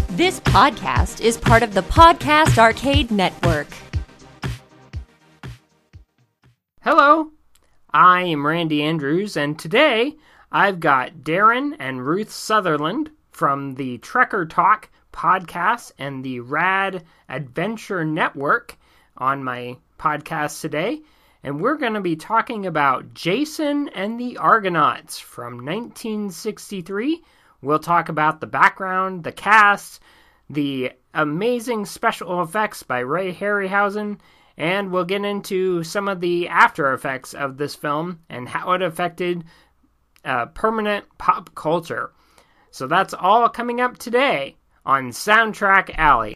This podcast is part of the Podcast Arcade Network. Hello, I am Randy Andrews, and today I've got Darren and Ruth Sutherland from the Trekker Talk podcast and the Rad Adventure Network on my podcast today, and we're going to be talking about Jason and the Argonauts from 1963. We'll talk about the background, the cast, the amazing special effects by Ray Harryhausen, and we'll get into some of the after effects of this film and how it affected permanent pop culture. So that's all coming up today on Soundtrack Alley.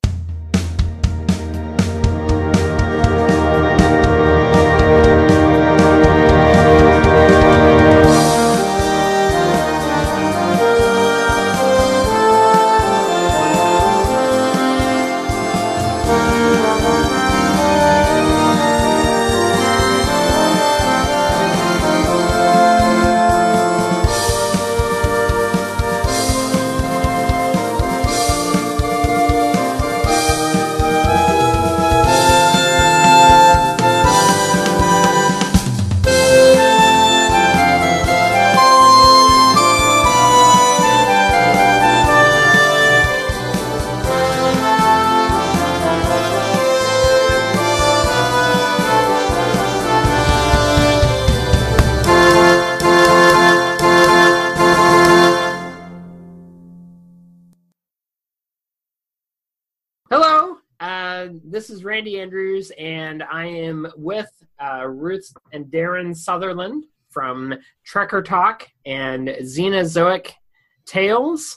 This is Randy Andrews, and I am with Ruth and Darren Sutherland from Trekker Talk and Xenozoic Tales,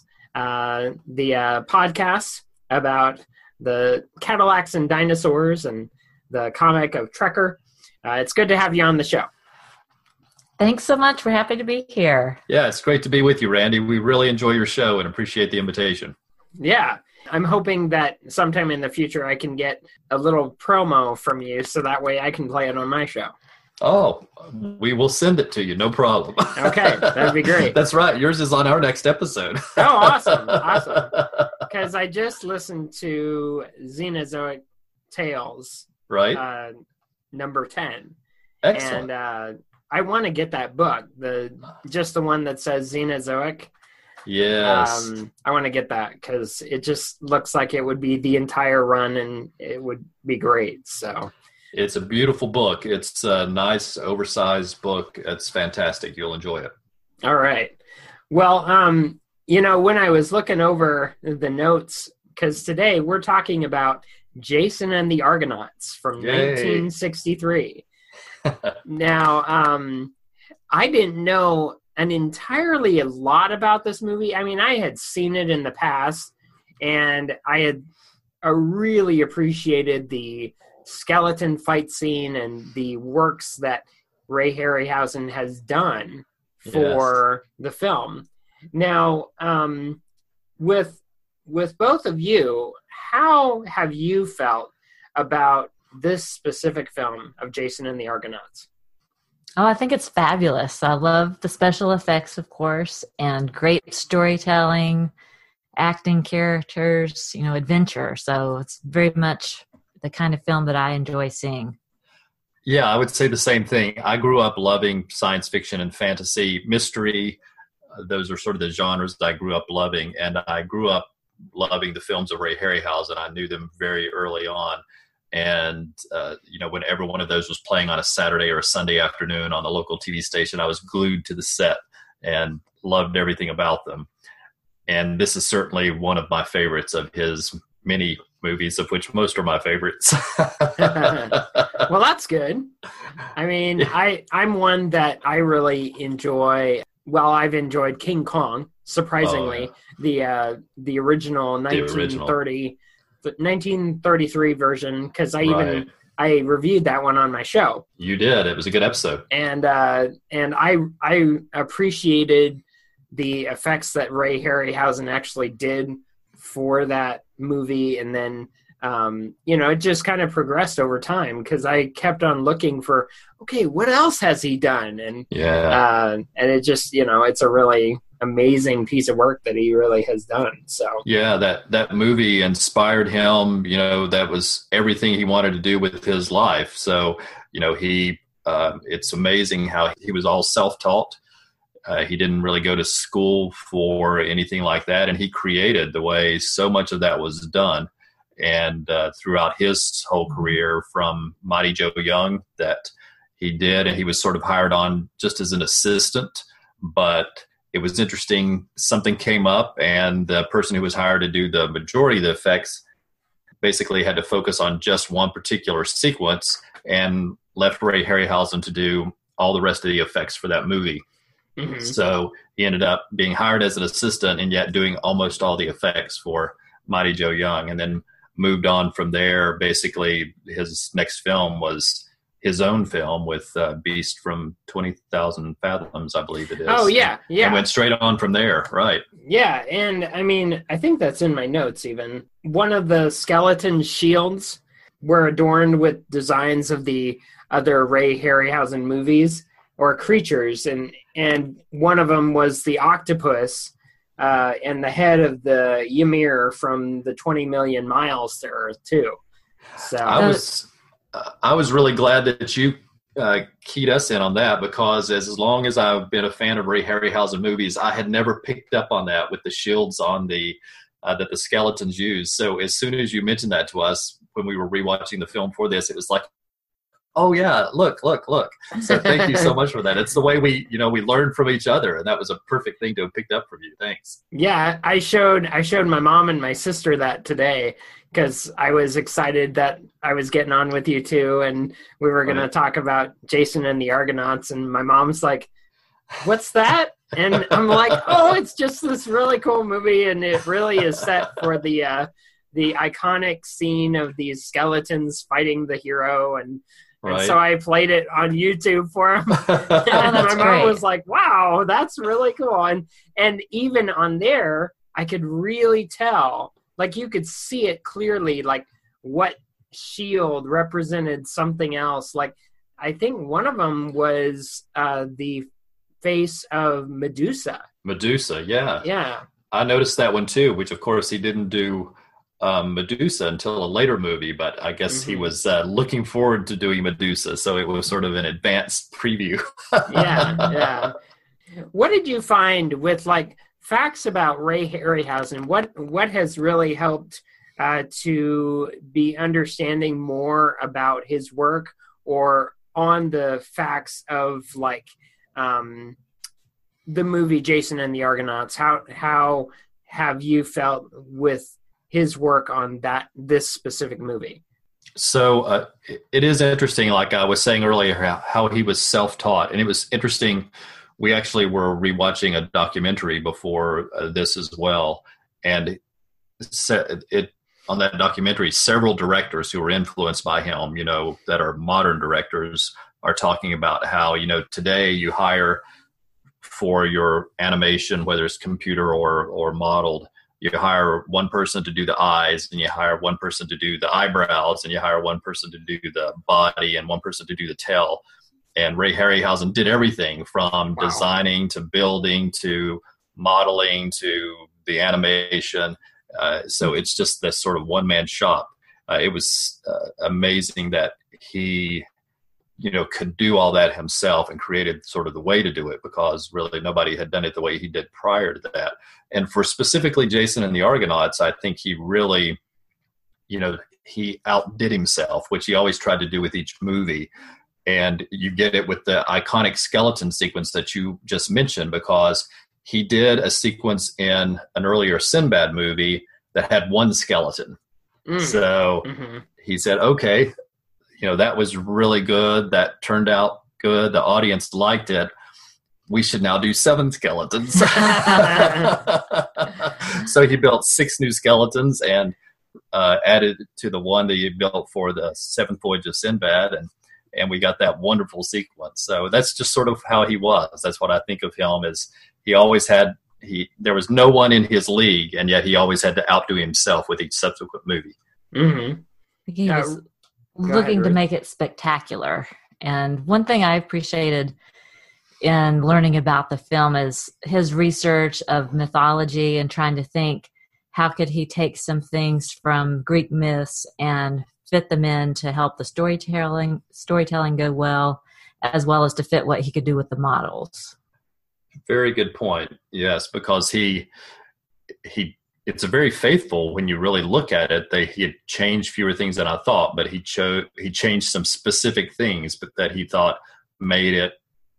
the podcast about the Cadillacs and dinosaurs and the comic of Trekker. It's good to have you on the show. Thanks so much. We're happy to be here. Yeah, it's great to be with you, Randy. We really enjoy your show and appreciate the invitation. Yeah. I'm hoping that sometime in the future I can get a little promo from you so that way I can play it on my show. Oh, we will send it to you. No problem. Okay, that'd be great. That's right. Yours is on our next episode. Oh, awesome. Awesome. Because I just listened to Xenozoic Tales. Right. Number 10. Excellent. And I want to get that book, just the one that says Xenozoic. Yes. I want to get that because it just looks like it would be the entire run and it would be great. So it's a beautiful book. It's a nice, oversized book. It's fantastic. You'll enjoy it. All right. Well, when I was looking over the notes, because today we're talking about Jason and the Argonauts from 1963. Now, I didn't know entirely a lot about this movie. I mean, I had seen it in the past, and I had really appreciated the skeleton fight scene and the works that Ray Harryhausen has done for the film. Now, with both of you, how have you felt about this specific film of Jason and the Argonauts? Oh, I think it's fabulous. I love the special effects, of course, and great storytelling, acting, characters, adventure. So it's very much the kind of film that I enjoy seeing. Yeah, I would say the same thing. I grew up loving science fiction and fantasy, mystery. Those are sort of the genres that I grew up loving. And I grew up loving the films of Ray Harryhausen. I knew them very early on. And, whenever one of those was playing on a Saturday or a Sunday afternoon on the local TV station, I was glued to the set and loved everything about them. And this is certainly one of my favorites of his many movies, of which most are my favorites. Well, that's good. I mean, I'm one that I really enjoy. Well, I've enjoyed King Kong, surprisingly. The original 1933 version, because I reviewed that one on my show. You did. It was a good episode. And I appreciated the effects that Ray Harryhausen actually did for that movie, and then it just kind of progressed over time because I kept on looking for, okay, what else has he done? And it just, it's a really amazing piece of work that he really has done. So yeah, that movie inspired him. That was everything he wanted to do with his life. So he it's amazing how he was all self-taught. He didn't really go to school for anything like that, and he created the way so much of that was done. And throughout his whole career, from Mighty Joe Young that he did, and he was sort of hired on just as an assistant, but it was interesting. Something came up, and the person who was hired to do the majority of the effects basically had to focus on just one particular sequence and left Ray Harryhausen to do all the rest of the effects for that movie. Mm-hmm. So he ended up being hired as an assistant and yet doing almost all the effects for Mighty Joe Young, and then moved on from there. Basically, his next film was his own film with Beast from 20,000 Fathoms, I believe it is. Oh, yeah, yeah. And went straight on from there, right. Yeah, and I mean, I think that's in my notes even. One of the skeleton shields were adorned with designs of the other Ray Harryhausen movies or creatures, and one of them was the octopus and the head of the Ymir from the 20 Million Miles to Earth too. So I was really glad that you keyed us in on that, because as long as I've been a fan of Ray Harryhausen movies, I had never picked up on that with the shields on the that the skeletons use. So as soon as you mentioned that to us when we were rewatching the film for this, it was like, oh yeah, look. So thank you so much for that. It's the way we learn from each other, and that was a perfect thing to have picked up from you. Thanks. Yeah, I showed my mom and my sister that today because I was excited that I was getting on with you two, and we were going to talk about Jason and the Argonauts, and my mom's like, "What's that?" And I'm like, "Oh, it's just this really cool movie, and it really is set for the iconic scene of these skeletons fighting the hero." And so I played it on YouTube for him. And my mom was like, wow, that's really cool. And even on there, I could really tell, like you could see it clearly, like what shield represented something else. Like I think one of them was the face of Medusa. Medusa, yeah. Yeah. I noticed that one too, which of course he didn't do Medusa until a later movie, but I guess he was looking forward to doing Medusa, so it was sort of an advanced preview. Yeah. What did you find with like facts about Ray Harryhausen? What has really helped to be understanding more about his work, or on the facts of like the movie Jason and the Argonauts? How have you felt with his work on this specific movie? So it is interesting, like I was saying earlier, how he was self-taught. And it was interesting, we actually were rewatching a documentary before this as well. And on that documentary, several directors who were influenced by him, that are modern directors, are talking about how, today you hire for your animation, whether it's computer or modeled, you hire one person to do the eyes, and you hire one person to do the eyebrows, and you hire one person to do the body, and one person to do the tail. And Ray Harryhausen did everything from designing to building to modeling to the animation. So it's just this sort of one-man shop. It was amazing that he could do all that himself and created sort of the way to do it, because really nobody had done it the way he did prior to that. And for specifically Jason and the Argonauts, I think he really, he outdid himself, which he always tried to do with each movie. And you get it with the iconic skeleton sequence that you just mentioned, because he did a sequence in an earlier Sinbad movie that had one skeleton. So he said, okay, that was really good. That turned out good. The audience liked it. We should now do 7 skeletons. So he built 6 new skeletons and added to the one that he built for the 7th Voyage of Sinbad. And we got that wonderful sequence. So that's just sort of how he was. That's what I think of him as. He always had, there was no one in his league, and yet he always had to outdo himself with each subsequent movie. Mm-hmm. He was looking to make it spectacular. And one thing I appreciated in learning about the film is his research of mythology and trying to think how could he take some things from Greek myths and fit them in to help the storytelling go well as to fit what he could do with the models. Very good point. Yes, because he it's a very faithful when you really look at it. He had changed fewer things than I thought, but he changed some specific things, but that he thought made it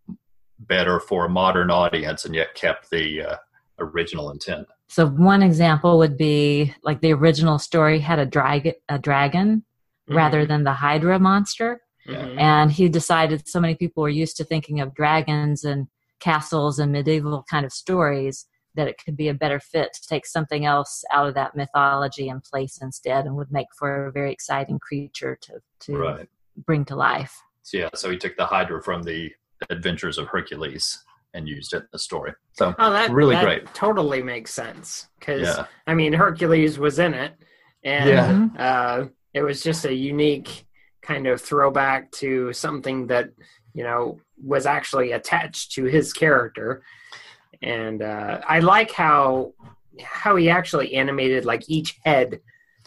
better for a modern audience, and yet kept the original intent. So one example would be like the original story had a dragon mm-hmm. rather than the Hydra monster. Mm-hmm. And he decided so many people were used to thinking of dragons and castles and medieval kind of stories that it could be a better fit to take something else out of that mythology and place instead, and would make for a very exciting creature to right. bring to life. So he took the Hydra from the Adventures of Hercules and used it in the story. So that great. Totally makes sense, because I mean, Hercules was in it, and it was just a unique kind of throwback to something that, you know, was actually attached to his character. And I like how he actually animated like each head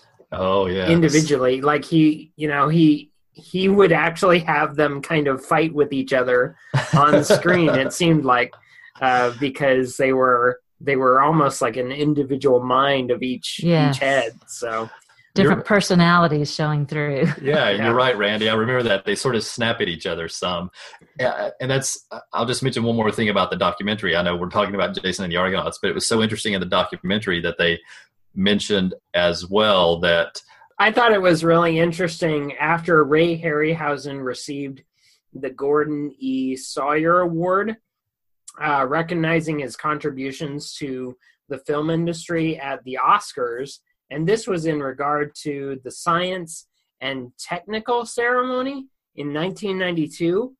individually. Like he would actually have them kind of fight with each other on the screen. It seemed like because they were almost like an individual mind of each head. So different personalities showing through. Yeah, you're right, Randy. I remember that. They sort of snap at each other some. Yeah, and I'll just mention one more thing about the documentary. I know we're talking about Jason and the Argonauts, but it was so interesting in the documentary that they mentioned as well that I thought it was really interesting after Ray Harryhausen received the Gordon E. Sawyer Award, recognizing his contributions to the film industry at the Oscars. And this was in regard to the science and technical ceremony in 1992.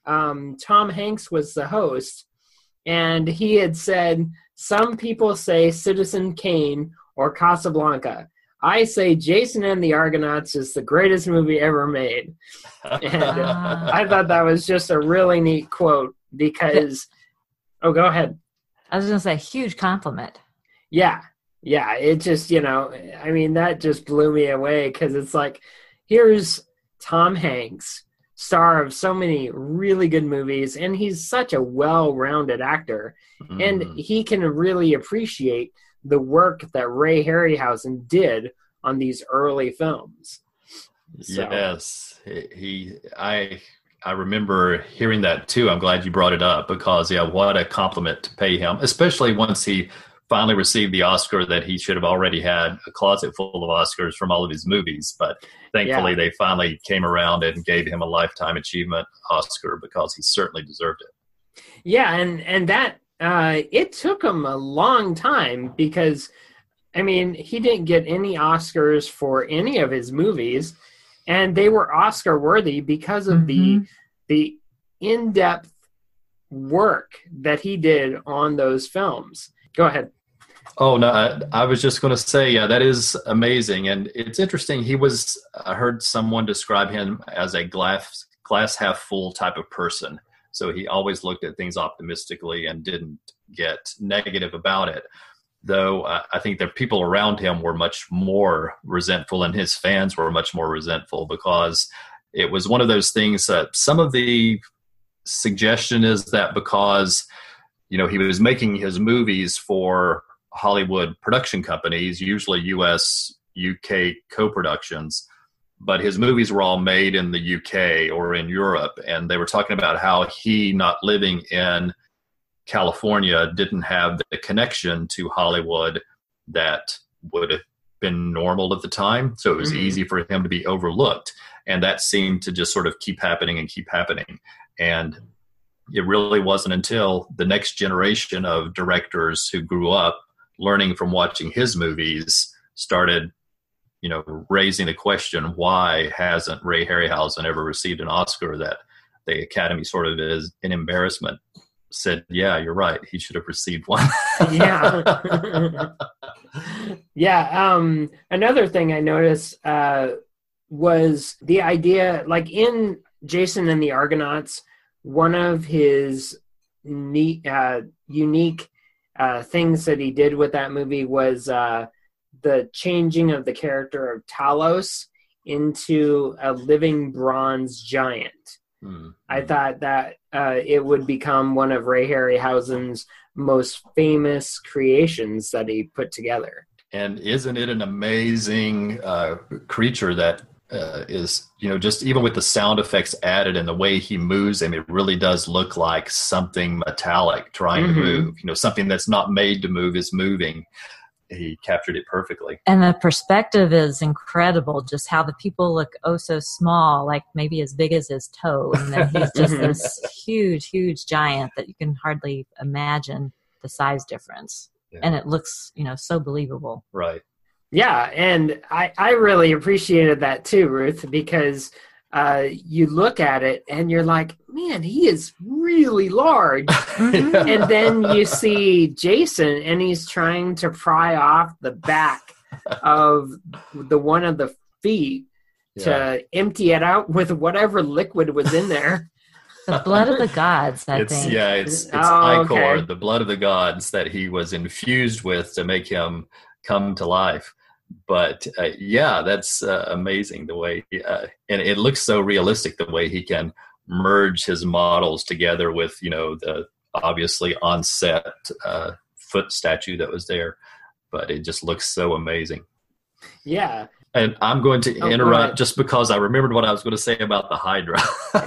Tom Hanks was the host, and he had said, "Some people say Citizen Kane or Casablanca. I say Jason and the Argonauts is the greatest movie ever made." And I thought that was just a really neat quote because, go ahead. I was going to say, huge compliment. Yeah, it just, I mean, that just blew me away, because it's like, here's Tom Hanks, star of so many really good movies, and he's such a well-rounded actor, and he can really appreciate the work that Ray Harryhausen did on these early films. So. Yes, I remember hearing that too. I'm glad you brought it up, because what a compliment to pay him, especially once he finally received the Oscar that he should have already had a closet full of Oscars from all of his movies. But thankfully they finally came around and gave him a Lifetime Achievement Oscar, because he certainly deserved it. Yeah, and that it took him a long time, because, I mean, he didn't get any Oscars for any of his movies, and they were Oscar worthy because of the in-depth work that he did on those films. Go ahead. Oh, no, I was just going to say, that is amazing. And it's interesting. I heard someone describe him as a glass half full type of person. So he always looked at things optimistically and didn't get negative about it. Though I think that people around him were much more resentful, and his fans were much more resentful, because it was one of those things that some of the suggestion is that because, he was making his movies for Hollywood production companies, usually US, UK co-productions, but his movies were all made in the UK or in Europe. And they were talking about how he, not living in California, didn't have the connection to Hollywood that would have been normal at the time. So it was easy for him to be overlooked. And that seemed to just sort of keep happening. And it really wasn't until the next generation of directors who grew up learning from watching his movies started, raising the question, why hasn't Ray Harryhausen ever received an Oscar, that the Academy sort of is an embarrassment, said, yeah, you're right, he should have received one. Another thing I noticed was the idea, like in Jason and the Argonauts, one of his neat, unique things that he did with that movie was the changing of the character of Talos into a living bronze giant. Mm-hmm. I thought that it would become one of Ray Harryhausen's most famous creations that he put together. And isn't it an amazing creature that is, just even with the sound effects added and the way he moves, and it really does look like something metallic trying to move. Something that's not made to move is moving. He captured it perfectly. And the perspective is incredible, just how the people look so small, like maybe as big as his toe. And then he's just this huge, huge giant that you can hardly imagine the size difference. Yeah. And it looks, so believable. Right. Yeah, and I really appreciated that too, Ruth, because you look at it and you're like, man, he is really large. Yeah. And then you see Jason and he's trying to pry off the back of one of the feet to empty it out with whatever liquid was in there. The blood of the gods, I think. Yeah, it's Ichor, the blood of the gods that he was infused with to make him come to life. But that's amazing the way, and it looks so realistic the way he can merge his models together with, the obviously on set foot statue that was there. But it just looks so amazing. Yeah. And I'm going to interrupt just because I remembered what I was going to say about the Hydra.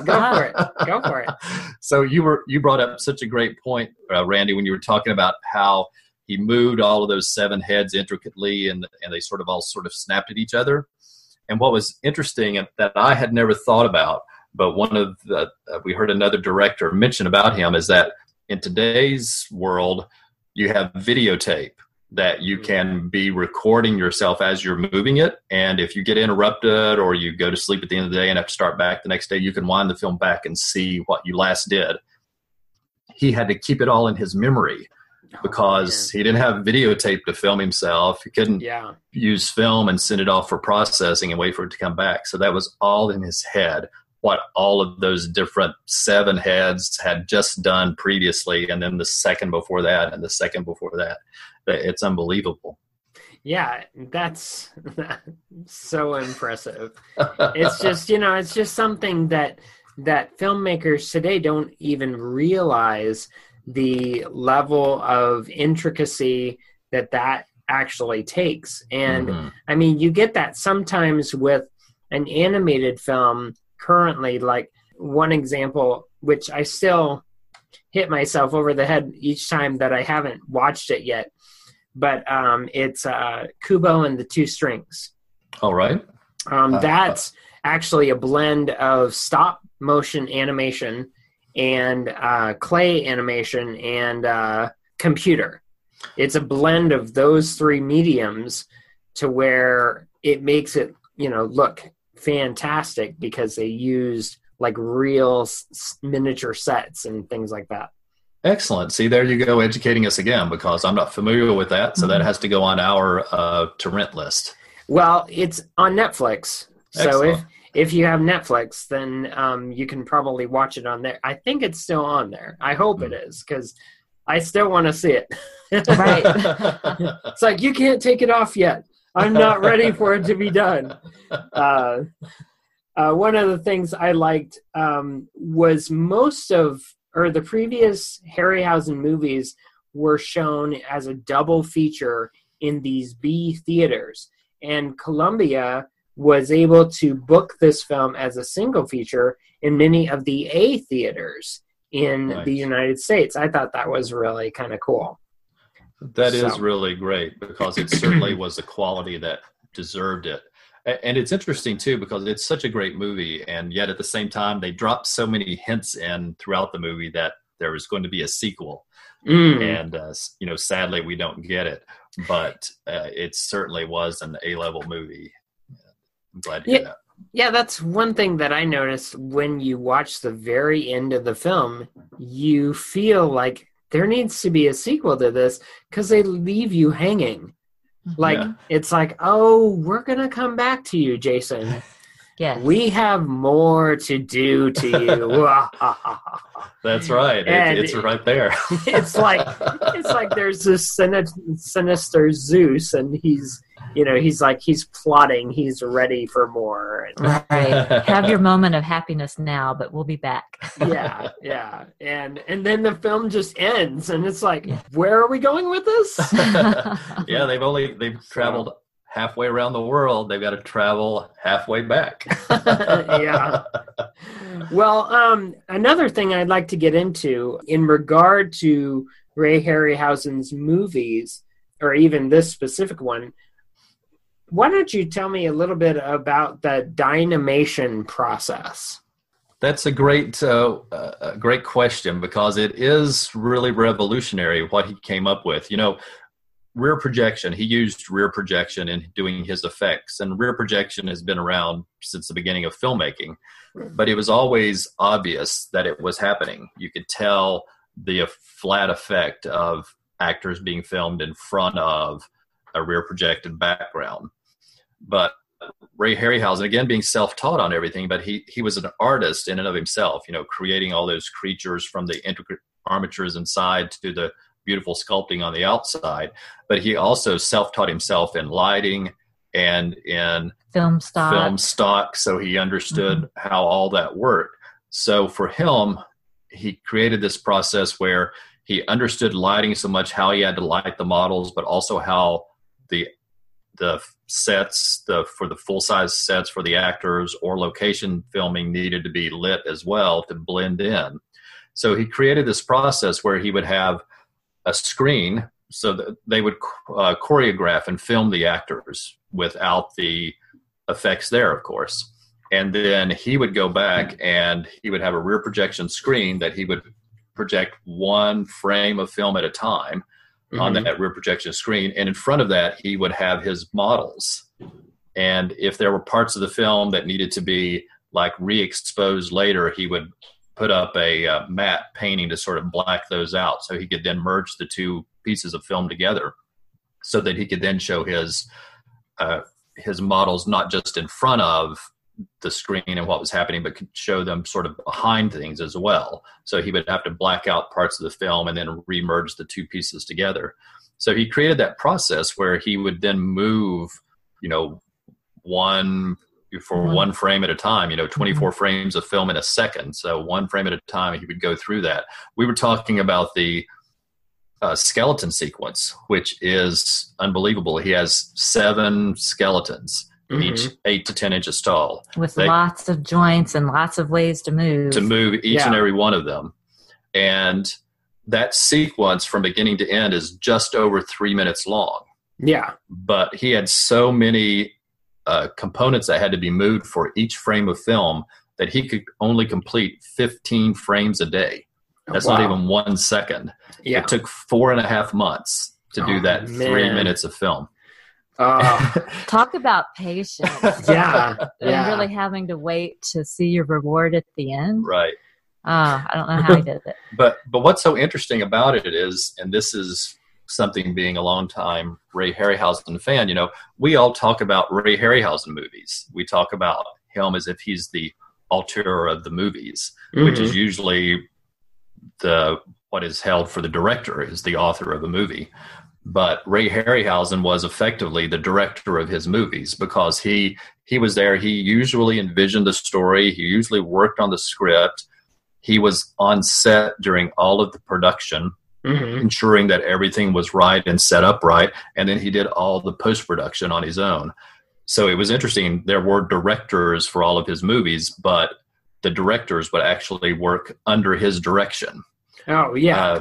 Go for it. So you brought up such a great point, Randy, when you were talking about how he moved all of those 7 heads intricately, and they sort of snapped at each other. And what was interesting that I had never thought about, but we heard another director mention about him, is that in today's world, you have videotape that you can be recording yourself as you're moving it. And if you get interrupted or you go to sleep at the end of the day and have to start back the next day, you can wind the film back and see what you last did. He had to keep it all in his memory, because he didn't have videotape to film himself. He couldn't use film and send it off for processing and wait for it to come back. So that was all in his head, what all of those different 7 heads had just done previously, and then the second before that and the second before that. It's unbelievable. Yeah, that's so impressive. It's just, it's just something that filmmakers today don't even realize the level of intricacy that actually takes. And I mean, you get that sometimes with an animated film currently. Like one example, which I still hit myself over the head each time that I haven't watched it yet, but it's Kubo and the Two Strings. All right. That's actually a blend of stop motion animation and clay animation and computer. It's a blend of those 3 mediums to where it makes it, look fantastic, because they used like real miniature sets and things like that. Excellent. See, there you go, educating us again, because I'm not familiar with that. So that has to go on our to rent list. Well, it's on Netflix. Excellent. So if you have Netflix, then you can probably watch it on there. I think it's still on there. I hope it is, because I still want to see it. Right. It's like, you can't take it off yet. I'm not ready for it to be done. One of the things I liked was the previous Harryhausen movies were shown as a double feature in these B theaters. And Columbia was able to book this film as a single feature in many of the A theaters in the United States. I thought that was really kind of cool. That is really great, because it certainly was the quality that deserved it. And it's interesting, too, because it's such a great movie, and yet at the same time, they dropped so many hints in throughout the movie that there was going to be a sequel. And, sadly, we don't get it. But it certainly was an A-level movie. I'm glad to hear that. Yeah, that's one thing that I noticed when you watch the very end of the film. You feel like there needs to be a sequel to this, because they leave you hanging. Like, it's like, oh, we're going to come back to you, Jason. Yes. we have more to do to you. That's right. And It's right there. it's like there's this sinister Zeus, and he's plotting, he's ready for more. Right. Have your moment of happiness now, but we'll be back. Yeah. And then the film just ends, and it's like, where are we going with this? Yeah, they've traveled halfway around the world. They've got to travel halfway back. Yeah. Well, another thing I'd like to get into in regard to Ray Harryhausen's movies, or even this specific one, why don't you tell me a little bit about the Dynamation process? That's a great question, because it is really revolutionary what he came up with. Rear projection. He used rear projection in doing his effects, and rear projection has been around since the beginning of filmmaking, but it was always obvious that it was happening. You could tell the flat effect of actors being filmed in front of a rear projected background. But Ray Harryhausen, again, being self-taught on everything, but he was an artist in and of himself, creating all those creatures from the intricate armatures inside to the beautiful sculpting on the outside. But he also self-taught himself in lighting and in film stock, so he understood how all that worked. So for him, he created this process where he understood lighting so much, how he had to light the models, but also how the sets, for the full-size sets for the actors or location filming needed to be lit as well to blend in. So he created this process where he would have a screen so that they would choreograph and film the actors without the effects there, of course. And then he would go back and he would have a rear projection screen that he would project one frame of film at a time on that rear projection screen. And in front of that, he would have his models. And if there were parts of the film that needed to be like re-exposed later, he would put up a matte painting to sort of black those out, so he could then merge the two pieces of film together, so that he could then show his models not just in front of the screen and what was happening, but could show them sort of behind things as well. So he would have to black out parts of the film and then re-merge the two pieces together. So he created that process where he would then move, one frame at a time, 24 frames of film in a second. So one frame at a time, he would go through that. We were talking about the skeleton sequence, which is unbelievable. He has 7 skeletons, each 8 to 10 inches tall. With lots of joints and lots of ways to move. Each and every one of them. And that sequence from beginning to end is just over 3 minutes long. Yeah. But he had so many components that had to be moved for each frame of film that he could only complete 15 frames a day. That's not even 1 second. Yeah. It took 4.5 months to do that 3 minutes of film. Talk about patience. Yeah. And really having to wait to see your reward at the end. Right. I don't know how he did it. But what's so interesting about it is, and this is something being a long-time Ray Harryhausen fan, we all talk about Ray Harryhausen movies. We talk about him as if he's the auteur of the movies, which is usually what is held for the director is the author of a movie. But Ray Harryhausen was effectively the director of his movies, because he was there. He usually envisioned the story. He usually worked on the script. He was on set during all of the production, ensuring that everything was right and set up right. And then he did all the post-production on his own. So it was interesting. There were directors for all of his movies, but the directors would actually work under his direction. Oh, yeah.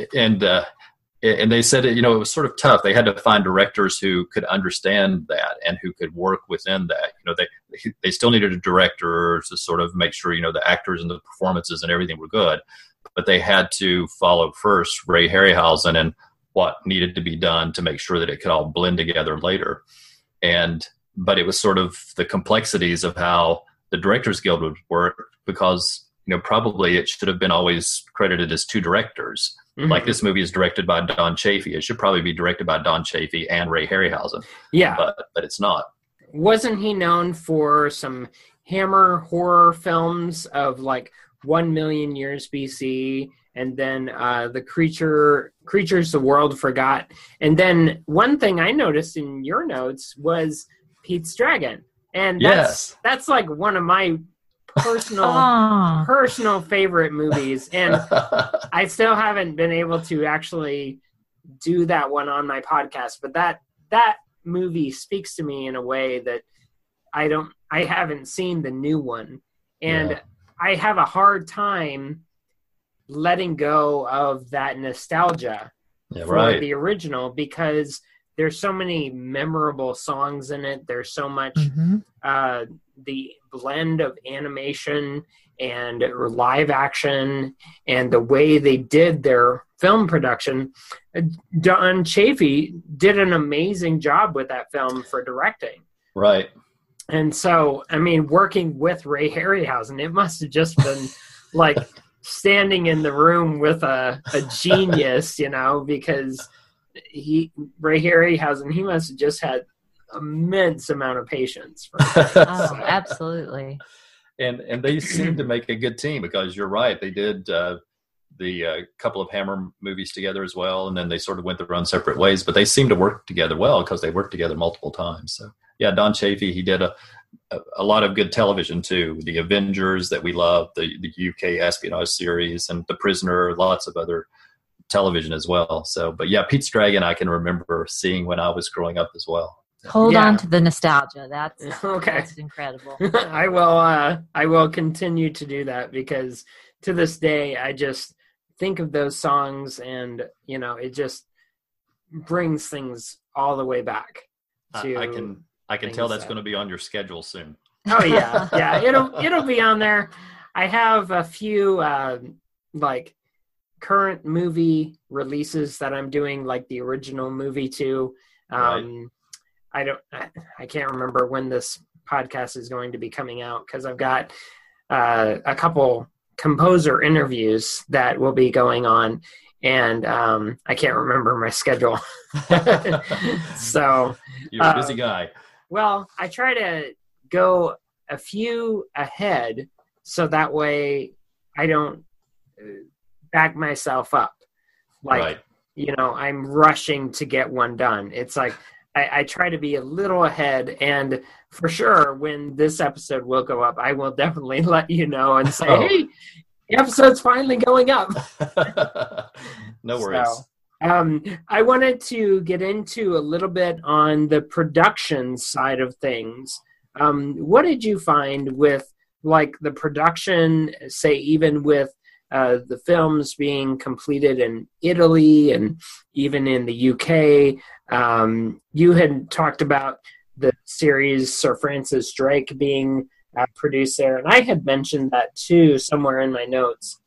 And they said, it was sort of tough. They had to find directors who could understand that and who could work within that. They still needed a director to sort of make sure, the actors and the performances and everything were good. But they had to follow first Ray Harryhausen and what needed to be done to make sure that it could all blend together later. But it was sort of the complexities of how the Directors Guild would work, because, probably it should have been always credited as 2 directors. Like this movie is directed by Don Chaffee. It should probably be directed by Don Chaffee and Ray Harryhausen. Yeah. But it's not. Wasn't he known for some Hammer horror films of like 1 million years BC, and then the creatures the world forgot. And then one thing I noticed in your notes was Pete's Dragon, and that's like one of my personal favorite movies, and I still haven't been able to actually do that one on my podcast, but that movie speaks to me in a way that I haven't seen the new one, and I have a hard time letting go of that nostalgia for the original, because there's so many memorable songs in it. There's so much the blend of animation and live action and the way they did their film production. Don Chaffee did an amazing job with that film for directing. Right. And so, I mean, working with Ray Harryhausen, it must have just been like standing in the room with a genius, you know, because Ray Harryhausen, he must have just had immense amount of patience for Absolutely. And they seem to make a good team, because you're right, they did the couple of Hammer movies together as well, and then they sort of went their own separate ways, but they seem to work together well because they worked together multiple times. So yeah, Don Chaffee, he did a lot of good television too. The Avengers that we love, the UK espionage series, and The Prisoner, lots of other television as well. So, but yeah, Pete's Dragon I can remember seeing when I was growing up as well. Hold on to the nostalgia. That's okay. That's incredible. I will continue to do that, because to this day I just think of those songs, and you know, it just brings things all the way back to I can tell that's going to be on your schedule soon. Oh yeah. It'll be on there. I have a few like current movie releases that I'm doing, like the original movie too. I can't remember when this podcast is going to be coming out, because I've got a couple composer interviews that will be going on, and I can't remember my schedule. So you're a busy guy. Well, I try to go a few ahead, so that way I don't back myself up. Like, you know, I'm rushing to get one done. It's like I try to be a little ahead, and for sure, when this episode will go up, I will definitely let you know and say, hey, the episode's finally going up. No worries. So, I wanted to get into a little bit on the production side of things. What did you find with like the production, say even with the films being completed in Italy and even in the UK? You had talked about the series Sir Francis Drake being produced there, and I had mentioned that too somewhere in my notes.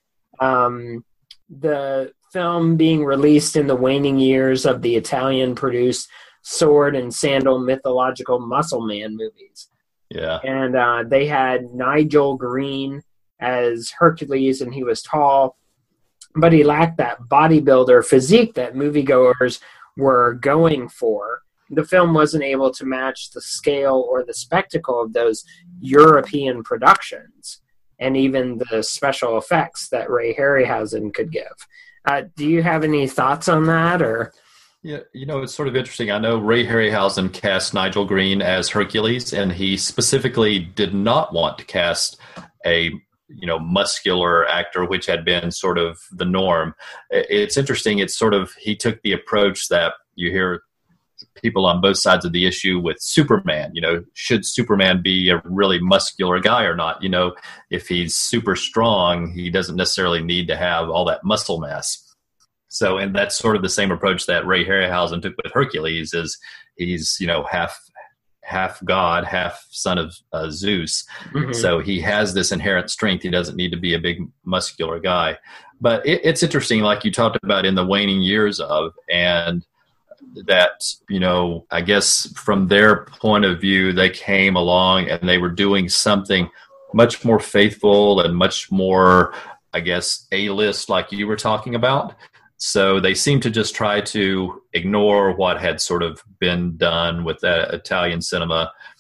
The film being released in the waning years of the Italian-produced sword and sandal mythological Muscle Man movies. Yeah. And they had Nigel Green as Hercules, and he was tall, but he lacked that bodybuilder physique that moviegoers were going for. The film wasn't able to match the scale or the spectacle of those European productions, and even the special effects that Ray Harryhausen could give. Do you have any thoughts on that, or? Yeah, you know, it's sort of interesting. I know Ray Harryhausen cast Nigel Green as Hercules, and he specifically did not want to cast a, you know, muscular actor, which had been sort of the norm. It's interesting. It's sort of, he took the approach that you hear people on both sides of the issue with Superman. You know, should Superman be a really muscular guy or not? You know, if he's super strong, he doesn't necessarily need to have all that muscle mass. So, and that's sort of the same approach that Ray Harryhausen took with Hercules. Is he's, you know, half god, half son of Zeus. Mm-hmm. So he has this inherent strength. He doesn't need to be a big muscular guy. But it's interesting, like you talked about in the waning years of, and that, you know, I guess from their point of view, they came along and they were doing something much more faithful and much more, I guess, A-list, like you were talking about. So they seem to just try to ignore what had sort of been done with that Italian cinema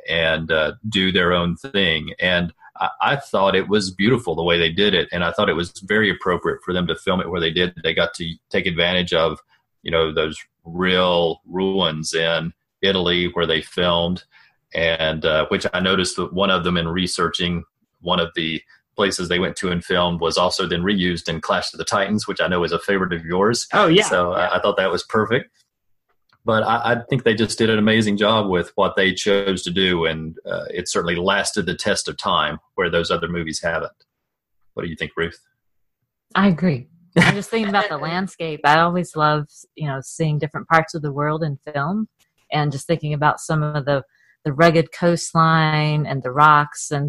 and do their own thing. And I thought it was beautiful the way they did it, and I thought it was very appropriate for them to film it where they did. They got to take advantage of, those real ruins in Italy where they filmed, and which I noticed that one of them, in researching one of the places they went to and filmed, was also then reused in Clash of the Titans, which I know is a favorite of yours. Oh, yeah. So I thought that was perfect. But I think they just did an amazing job with what they chose to do, and it certainly lasted the test of time where those other movies haven't. What do you think, Ruth? I agree. I'm just thinking about the landscape. I always love, seeing different parts of the world in film, and just thinking about some of the rugged coastline and the rocks and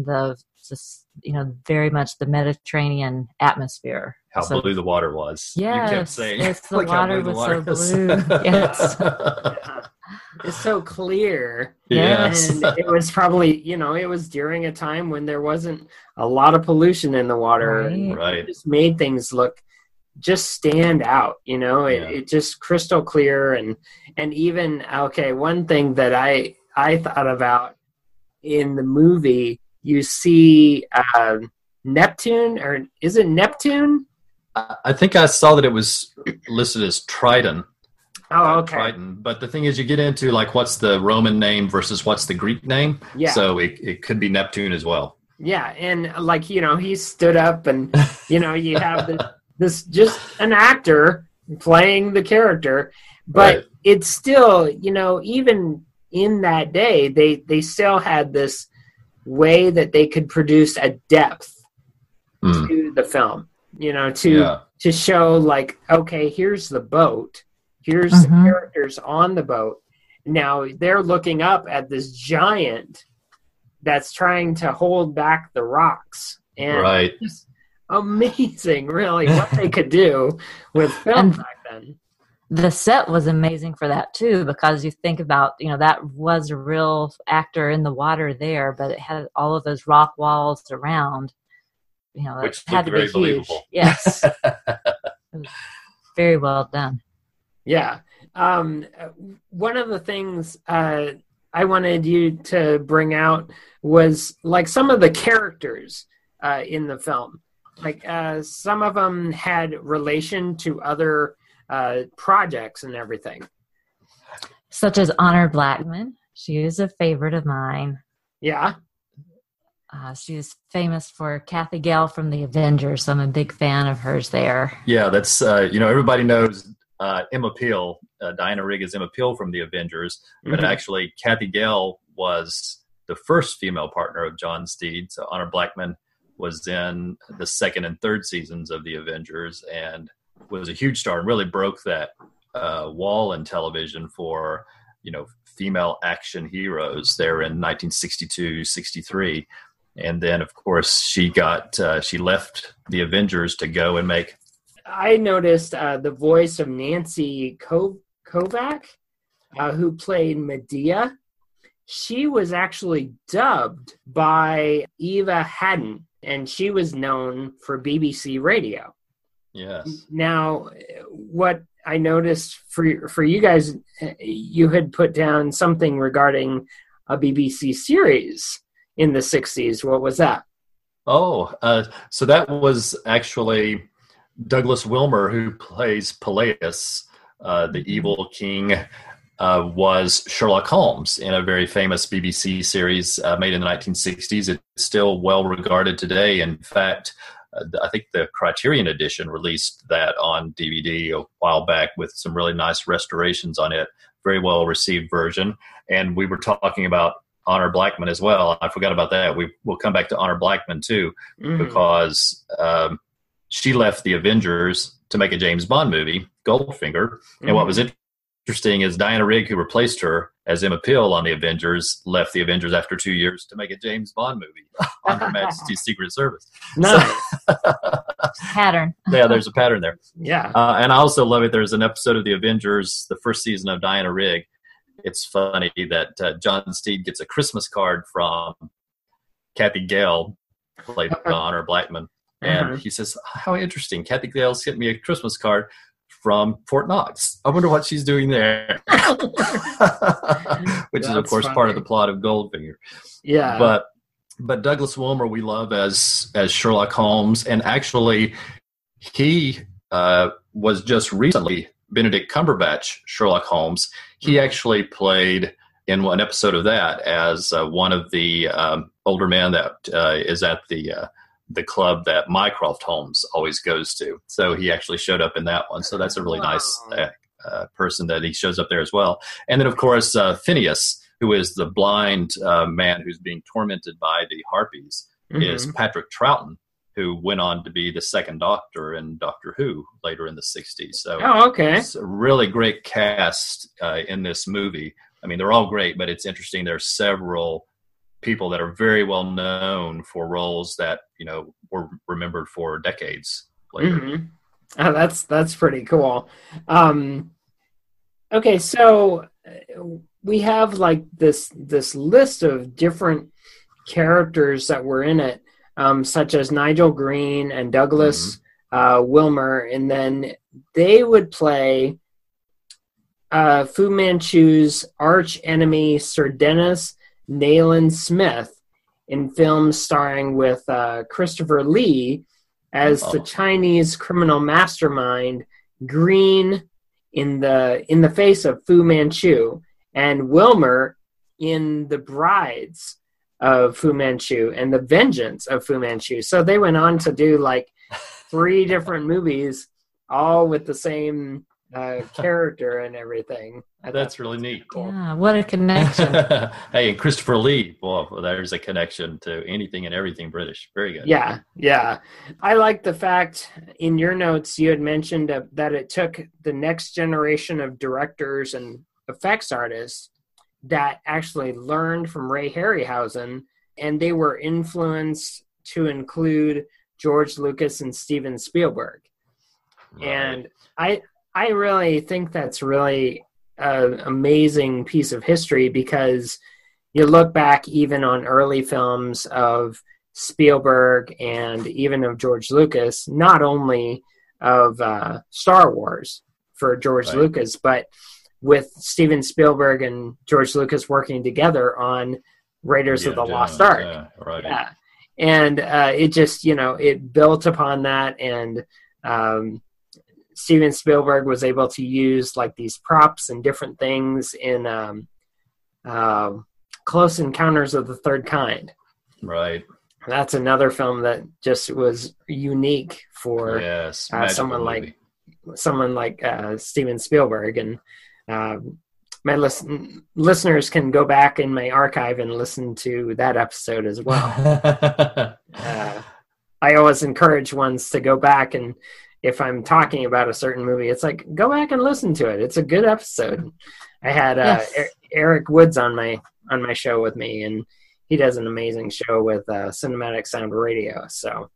very much the Mediterranean atmosphere. How blue the water was. Yes, you kept saying, the water was so blue. Yes. It's so clear. Yes. And it was probably, it was during a time when there wasn't a lot of pollution in the water. Right. It just made things just stand out, it just crystal clear. And even, one thing that I thought about in the movie, you see Neptune, or is it Neptune? I think I saw that it was listed as Triton. Oh, okay. Triton. But the thing is, you get into what's the Roman name versus what's the Greek name. Yeah. So it could be Neptune as well. Yeah, and he stood up, and you have this just an actor playing the character, but right. It's still, even in that day, they still had this way that they could produce a depth to the film, to show okay, here's the boat, here's the characters on the boat. Now they're looking up at this giant that's trying to hold back the rocks, and right. It's amazing, really, what they could do with film back then. The set was amazing for that too, because you think about, that was a real actor in the water there, but it had all of those rock walls around, which had to be very huge. believable. Yes. It was very well done. Yeah. One of the things I wanted you to bring out was some of the characters in the film. Some of them had relation to other projects and everything, such as Honor Blackman. She is a favorite of mine. Yeah. She is famous for Kathy Gale from The Avengers, so I'm a big fan of hers there. Yeah, that's everybody knows Emma Peel. Diana Rigg is Emma Peel from The Avengers, but actually Kathy Gale was the first female partner of John Steed. So Honor Blackman was in the second and third seasons of The Avengers and was a huge star and really broke that wall in television for, female action heroes there in 1962, 63. And then, of course, she left The Avengers to go and make. I noticed the voice of Nancy Kovac, who played Medea. She was actually dubbed by Eva Haddon, and she was known for BBC Radio. Yes. Now, what I noticed for you guys, you had put down something regarding a BBC series in the 60s. What was that? Oh, so that was actually Douglas Wilmer, who plays Peleus, the evil king, was Sherlock Holmes in a very famous BBC series made in the 1960s. It's still well regarded today. In fact, I think the Criterion Edition released that on DVD a while back with some really nice restorations on it. Very well received version. And we were talking about Honor Blackman as well. I forgot about that. We'll come back to Honor Blackman too, because she left the Avengers to make a James Bond movie, Goldfinger. And what was interesting is Diana Rigg, who replaced her as Emma Peel on the Avengers, left the Avengers after 2 years to make a James Bond movie on Her Majesty's Secret Service. Nice. Pattern. Yeah, there's a pattern there. Yeah. And I also love it. There's an episode of the Avengers, the first season of Diana Rigg. It's funny that John Steed gets a Christmas card from Kathy Gale, played by Honor Blackman. And he says, how interesting. Kathy Gale sent me a Christmas card from Fort Knox. I wonder what she's doing there. Which is, of course, part of the plot of Goldfinger. Yeah. But Douglas Wilmer we love as Sherlock Holmes, and actually he was just recently Benedict Cumberbatch Sherlock Holmes. He actually played in one episode of that as one of the older men that is at the club that Mycroft Holmes always goes to. So he actually showed up in that one. So that's a really nice person that he shows up there as well. And then, of course, Phineas, who is the blind man who's being tormented by the Harpies, is Patrick Troughton, who went on to be the second Doctor in Doctor Who later in the 60s. So it's a really great cast in this movie. I mean, they're all great, but it's interesting. There are several people that are very well known for roles that, you know, were remembered for decades later. Oh, that's pretty cool. Okay, so we have like this list of different characters that were in it, such as Nigel Green and Douglas Wilmer, and then they would play Fu Manchu's arch enemy Sir Dennis Nayland Smith in films starring with Christopher Lee as the Chinese criminal mastermind Green in the face of Fu Manchu, and Wilmer in The Brides of Fu Manchu and The Vengeance of Fu Manchu. So they went on to do like 3 different movies, all with the same character and everything. That's really neat. Cool. Yeah, what a connection. Hey, and Christopher Lee, well, there's a connection to anything and everything British. Very good. Yeah. I like the fact in your notes you had mentioned that it took the next generation of directors and effects artists that actually learned from Ray Harryhausen, and they were influenced to include George Lucas and Steven Spielberg. Right. And I really think that's really an amazing piece of history, because you look back even on early films of Spielberg and even of George Lucas, not only of Star Wars for George Lucas, but with Steven Spielberg and George Lucas working together on Raiders of the Lost Ark. Yeah. And it just, it built upon that, and Steven Spielberg was able to use like these props and different things in Close Encounters of the Third Kind. Right. That's another film that just was unique for someone like Steven Spielberg. And my listeners can go back in my archive and listen to that episode as well. I always encourage ones to go back, and if I'm talking about a certain movie, it's like, go back and listen to it. It's a good episode. I had Eric Woods on my show with me, and he does an amazing show with Cinematic Sound Radio. So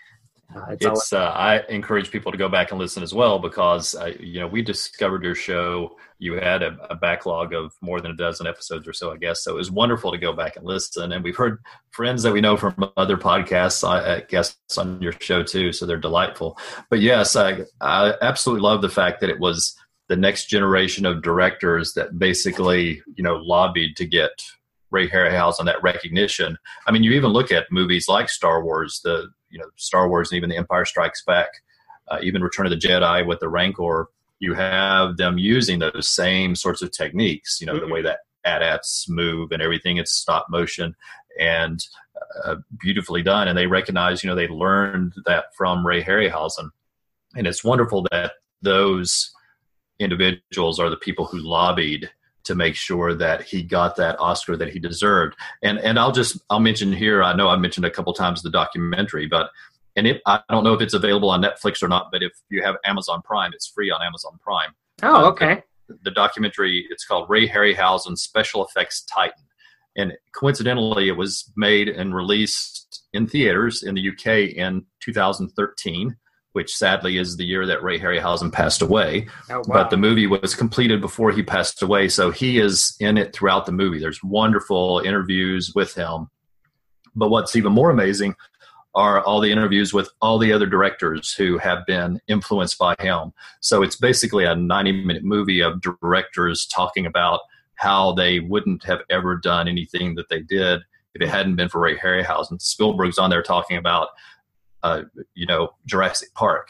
I encourage people to go back and listen as well, because we discovered your show. You had a backlog of more than a dozen episodes or so, I guess. So it was wonderful to go back and listen. And we've heard friends that we know from other podcasts, guests on your show too. So they're delightful. But yes, I absolutely love the fact that it was the next generation of directors that basically, lobbied to get Ray Harryhausen that recognition. I mean, you even look at movies like Star Wars, Star Wars and even The Empire Strikes Back, even Return of the Jedi with the Rancor. You have them using those same sorts of techniques, the way that AT-ATs move and everything. It's stop motion and beautifully done. And they recognize, they learned that from Ray Harryhausen. And it's wonderful that those individuals are the people who lobbied to make sure that he got that Oscar that he deserved. And I'll mention here, I know I mentioned a couple times the documentary, I don't know if it's available on Netflix or not, but if you have Amazon Prime, it's free on Amazon Prime. Oh, okay. The documentary, it's called Ray Harryhausen Special Effects Titan. And coincidentally, it was made and released in theaters in the UK in 2013, which sadly is the year that Ray Harryhausen passed away. Oh, wow. But the movie was completed before he passed away, so he is in it throughout the movie. There's wonderful interviews with him. But what's even more amazing, are all the interviews with all the other directors who have been influenced by him. So it's basically a 90-minute movie of directors talking about how they wouldn't have ever done anything that they did if it hadn't been for Ray Harryhausen. Spielberg's on there talking about, Jurassic Park.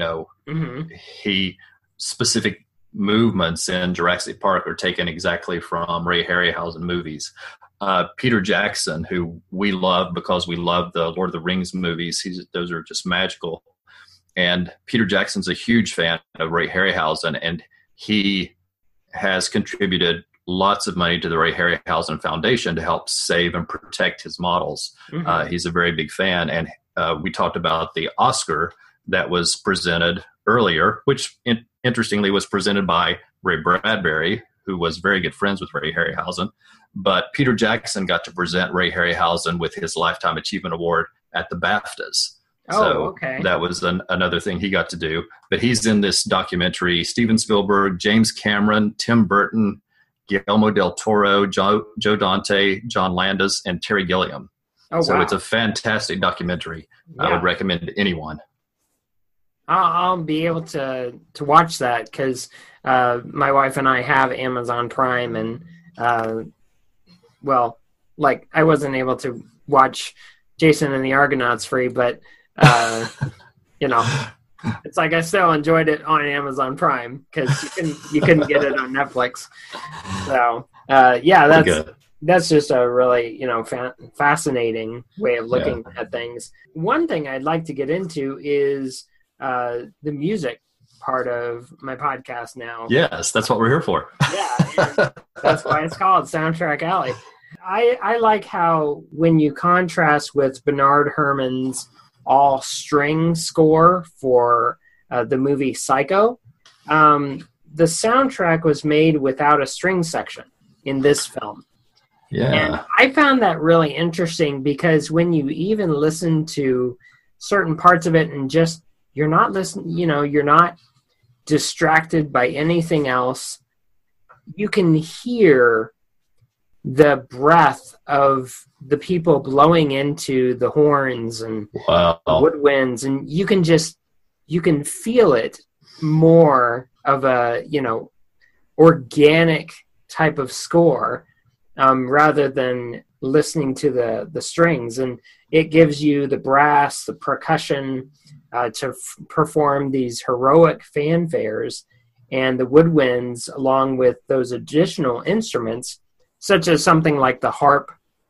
He specific movements in Jurassic Park are taken exactly from Ray Harryhausen movies. Peter Jackson, who we love because we love the Lord of the Rings movies. Those are just magical. And Peter Jackson's a huge fan of Ray Harryhausen, and he has contributed lots of money to the Ray Harryhausen Foundation to help save and protect his models. He's a very big fan. And we talked about the Oscar that was presented earlier, which interestingly was presented by Ray Bradbury, who was very good friends with Ray Harryhausen. But Peter Jackson got to present Ray Harryhausen with his Lifetime Achievement Award at the BAFTAs. Okay. That was another thing he got to do. But he's in this documentary. Steven Spielberg, James Cameron, Tim Burton, Guillermo del Toro, Joe Dante, John Landis, and Terry Gilliam. So it's a fantastic documentary. Yeah. I would recommend it to anyone. I'll be able to watch that because my wife and I have Amazon Prime, and I wasn't able to watch Jason and the Argonauts free, but it's like I still enjoyed it on Amazon Prime because you couldn't get it on Netflix. So that's just a really fascinating way of looking at things. One thing I'd like to get into is the music part of my podcast now. Yes, that's what we're here for. Yeah, that's why it's called Soundtrack Alley. I like how when you contrast with Bernard Herrmann's all-string score for the movie Psycho, the soundtrack was made without a string section in this film. Yeah. And I found that really interesting because when you even listen to certain parts of it and just you're not listening, you're not distracted by anything else, you can hear the breath of the people blowing into the horns and woodwinds, and you can feel it more of a organic type of score rather than listening to the strings, and it gives you the brass, the percussion to perform these heroic fanfares, and the woodwinds along with those additional instruments such as something like the harp.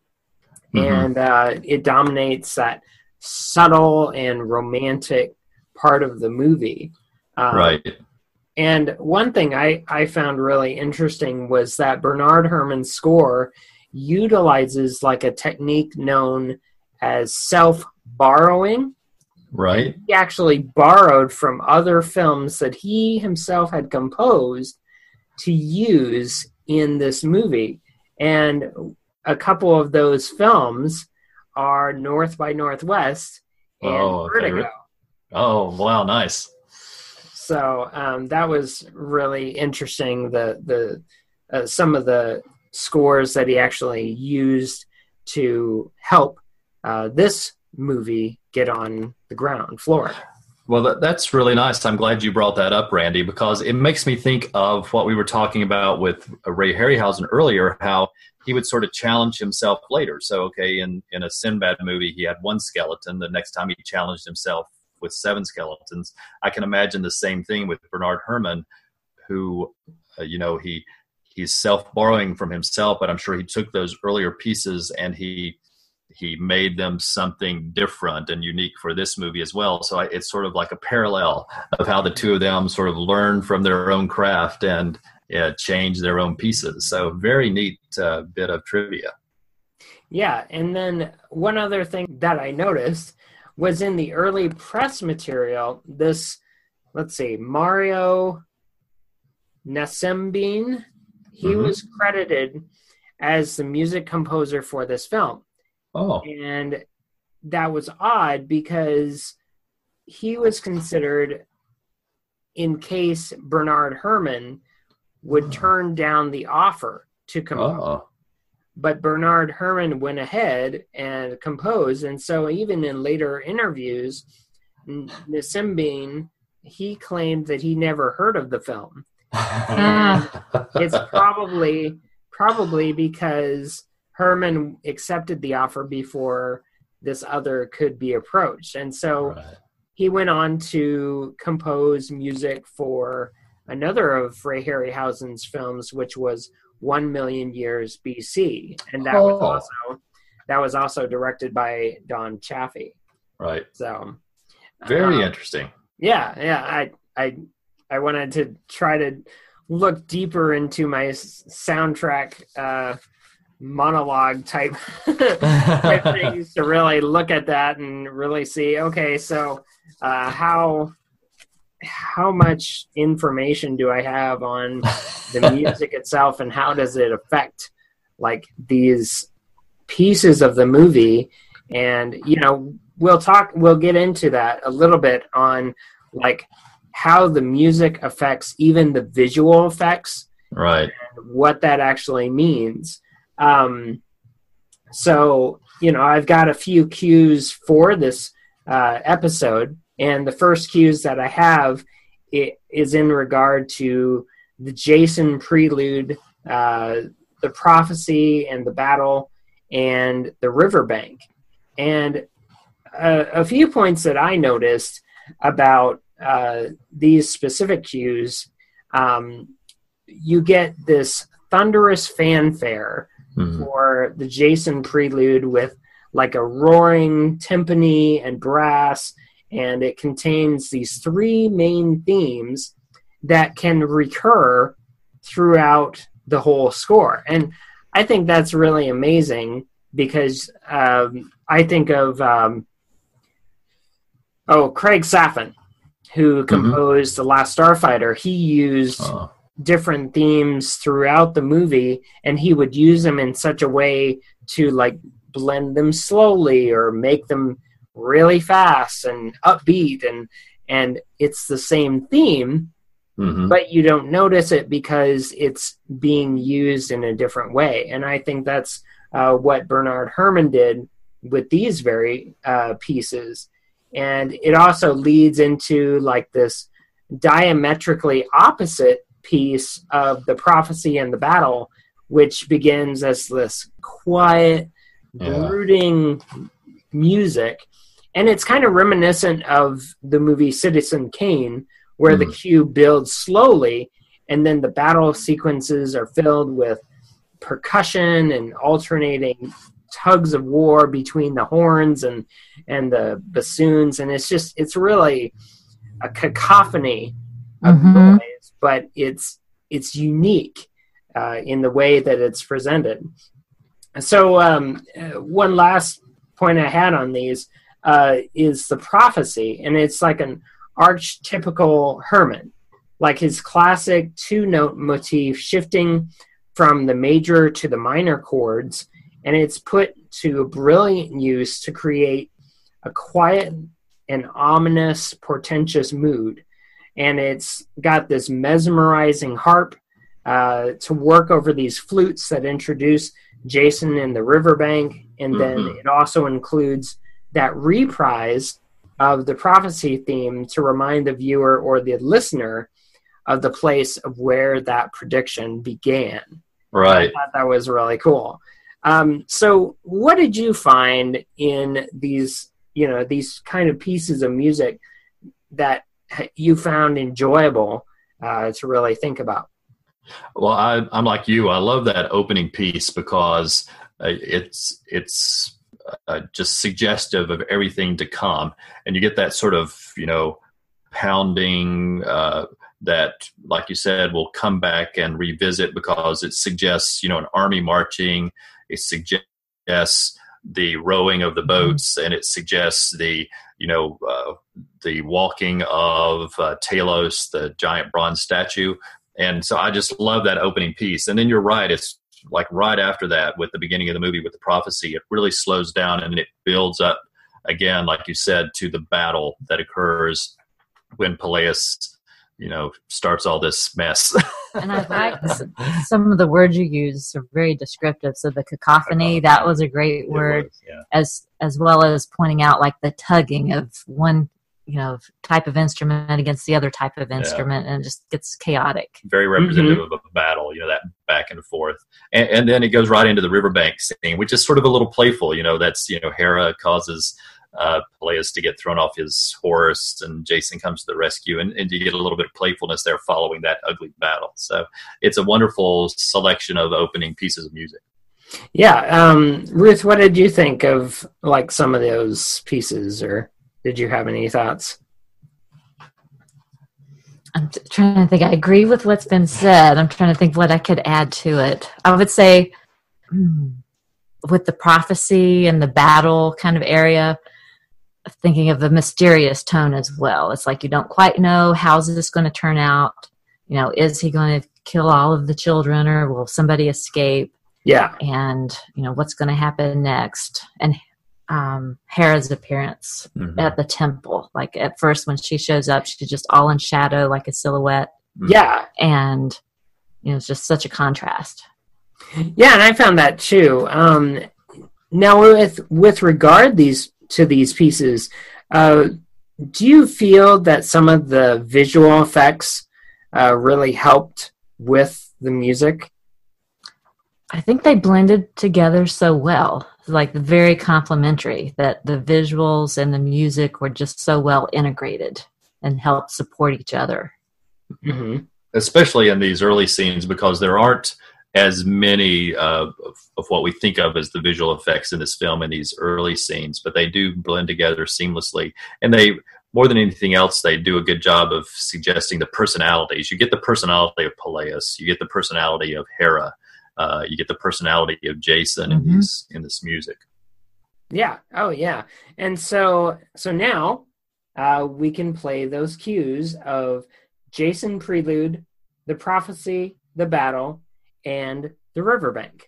And it dominates that subtle and romantic part of the movie. Right. And one thing I found really interesting was that Bernard Herrmann's score utilizes like a technique known as self-borrowing. Right. He actually borrowed from other films that he himself had composed to use in this movie. And a couple of those films are North by Northwest and Vertigo. Oh, wow, nice. So that was really interesting. The some of the scores that he actually used to help this movie get on the ground floor. Well, that's really nice. I'm glad you brought that up, Randy, because it makes me think of what we were talking about with Ray Harryhausen earlier, how he would sort of challenge himself later. So, okay, in a Sinbad movie, he had one skeleton. The next time he challenged himself with 7 skeletons. I can imagine the same thing with Bernard Herrmann, who, he's self-borrowing from himself, but I'm sure he took those earlier pieces and he made them something different and unique for this movie as well. So it's sort of like a parallel of how the two of them sort of learn from their own craft and change their own pieces. So very neat bit of trivia. Yeah, and then one other thing that I noticed was in the early press material, this, Mario Nasembine, he was credited as the music composer for this film. Oh. And that was odd because he was considered in case Bernard Herrmann would turn down the offer to compose. but Bernard Herrmann went ahead and composed. And so even in later interviews, Nasimbine, he claimed that he never heard of the film. And it's probably because Herrmann accepted the offer before this other could be approached. And so he went on to compose music for another of Ray Harryhausen's films, which was 1 Million Years BC. And that was also directed by Don Chaffee. Right. So very interesting. Yeah. I wanted to try to look deeper into my soundtrack monologue type things to really look at that and really see, okay, so how much information do I have on the music itself, and how does it affect like these pieces of the movie? And we'll get into that a little bit on like how the music affects even the visual effects, right? And what that actually means. So I've got a few cues for this episode, and the first cues that I have is in regard to the Jason prelude, the prophecy and the battle, and the riverbank. And a few points that I noticed about these specific cues, you get this thunderous fanfare for the Jason prelude with like a roaring timpani and brass, and it contains these 3 main themes that can recur throughout the whole score. And I think that's really amazing because I think of Craig Safin, who composed The Last Starfighter. He used different themes throughout the movie, and he would use them in such a way to like blend them slowly or make them really fast and upbeat, and it's the same theme, but you don't notice it because it's being used in a different way. And I think that's what Bernard Herrmann did with these very pieces. And it also leads into like this diametrically opposite piece of the prophecy and the battle, which begins as this quiet, brooding music. And it's kind of reminiscent of the movie Citizen Kane, where the cue builds slowly, and then the battle sequences are filled with percussion and alternating tugs of war between the horns and the bassoons. And it's really a cacophony of noise, but it's unique in the way that it's presented. So one last point I had on these is the prophecy, and it's like an archetypical Herrmann, like his classic 2-note motif shifting from the major to the minor chords, and it's put to a brilliant use to create a quiet and ominous, portentous mood. And it's got this mesmerizing harp to work over these flutes that introduce Jason in the riverbank, and then it also includes that reprise of the prophecy theme to remind the viewer or the listener of the place of where that prediction began. Right. I thought that was really cool. So what did you find in these kind of pieces of music that you found enjoyable to really think about? Well, I'm like you. I love that opening piece because it's just suggestive of everything to come, and you get that sort of pounding that, like you said, will come back and revisit because it suggests an army marching. It suggests the rowing of the boats, and it suggests the walking of Talos, the giant bronze statue. And so I just love that opening piece. And then you're right. It's like right after that with the beginning of the movie with the prophecy, it really slows down and it builds up again, like you said, to the battle that occurs when Peleus starts all this mess. And I like some of the words you use are very descriptive. So the cacophony, that was a great word, as well as pointing out like the tugging of one, type of instrument against the other type of instrument, and it just gets chaotic. Very representative of a battle, that back and forth. And then it goes right into the riverbank scene, which is sort of a little playful. That's, Hera causes Peleus to get thrown off his horse, and Jason comes to the rescue, and you get a little bit of playfulness there following that ugly battle. So it's a wonderful selection of opening pieces of music. Yeah. Ruth, what did you think of like some of those pieces, or did you have any thoughts? I'm trying to think. I agree with what's been said. I'm trying to think what I could add to it. I would say with the prophecy and the battle kind of area, thinking of the mysterious tone as well. It's like you don't quite know, how's this going to turn out? Is he going to kill all of the children, or will somebody escape? Yeah. And, what's going to happen next? And Hera's appearance at the temple. Like at first when she shows up, she's just all in shadow, like a silhouette. Yeah. And, it's just such a contrast. Yeah, and I found that too. Now, with regard to these pieces, do you feel that some of the visual effects really helped with the music? I think they blended together so well, like very complementary, that the visuals and the music were just so well integrated and helped support each other. Mm-hmm. Especially in these early scenes, because there aren't as many of what we think of as the visual effects in this film in these early scenes, but they do blend together seamlessly. And they, more than anything else, they do a good job of suggesting the personalities. You get the personality of Peleus, you get the personality of Hera, you get the personality of Jason in this music. Yeah. Oh, yeah. And so now we can play those cues of Jason Prelude, the prophecy, the battle, and the riverbank.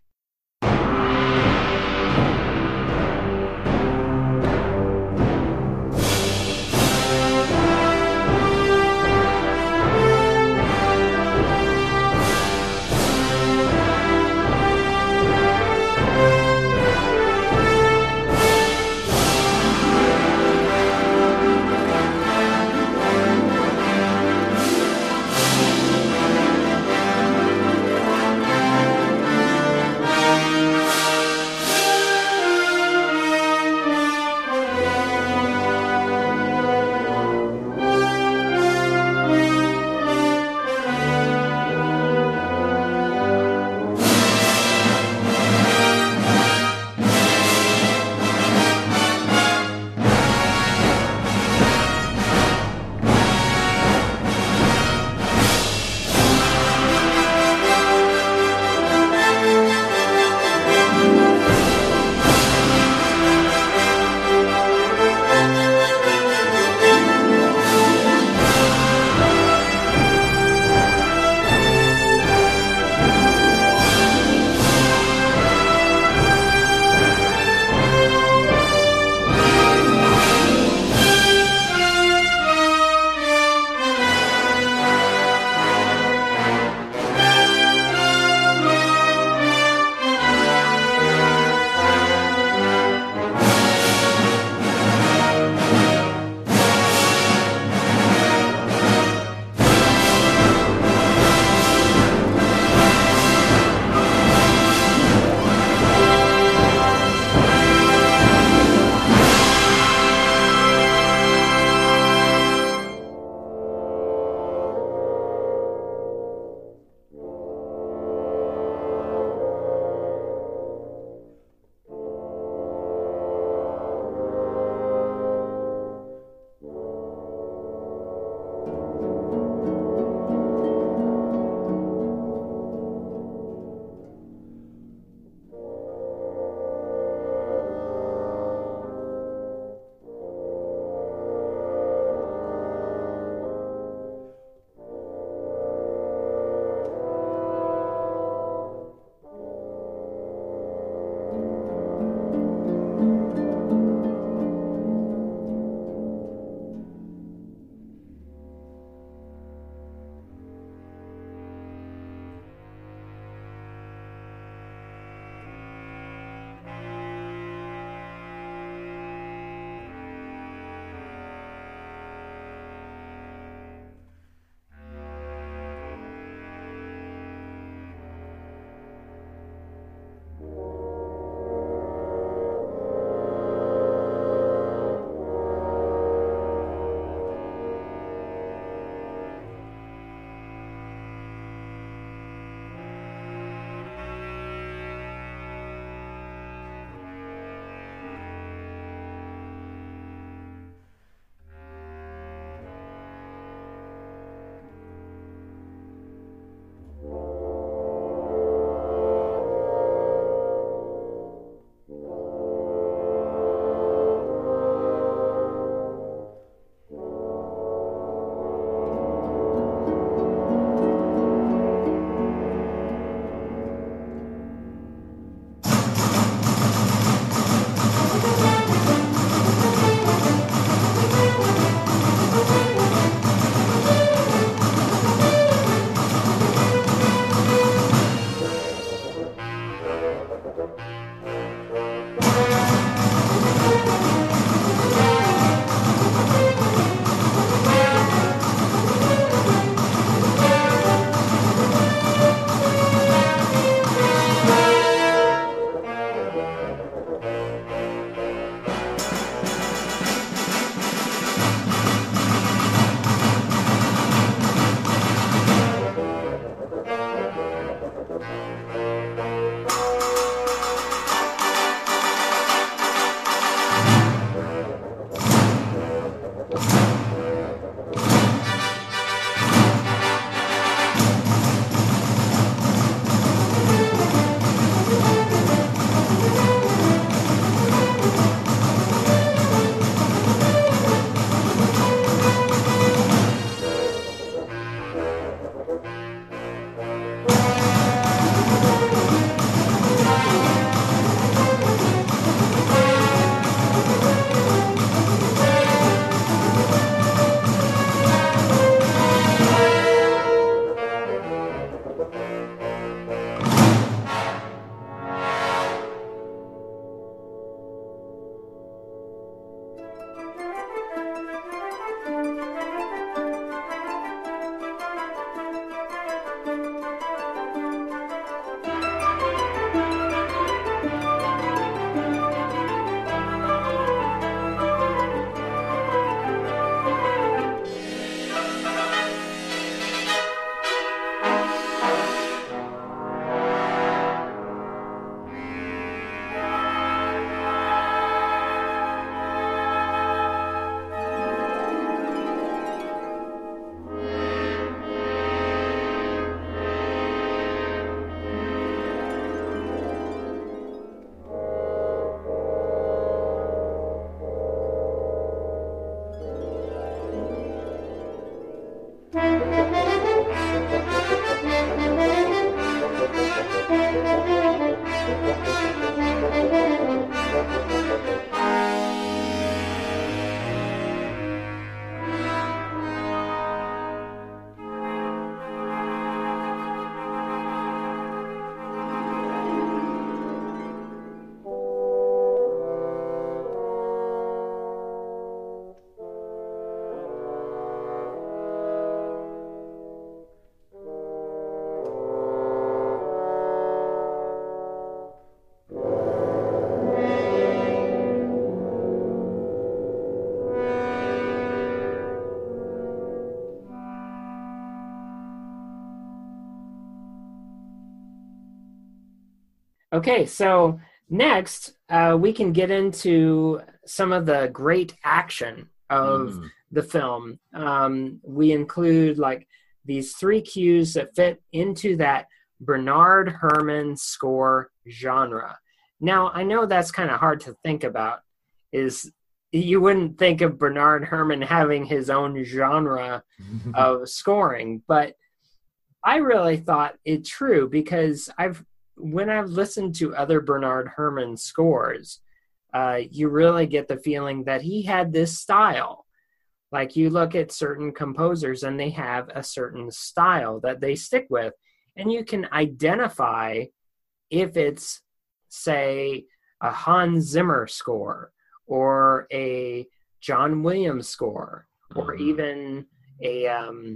Okay, so next we can get into some of the great action of the film. We include like these 3 cues that fit into that Bernard Herrmann score genre. Now, I know that's kind of hard to think about, is you wouldn't think of Bernard Herrmann having his own genre of scoring, but I really thought it true because when I've listened to other Bernard Herrmann scores, you really get the feeling that he had this style. Like you look at certain composers and they have a certain style that they stick with, and you can identify if it's, say, a Hans Zimmer score or a John Williams score or even a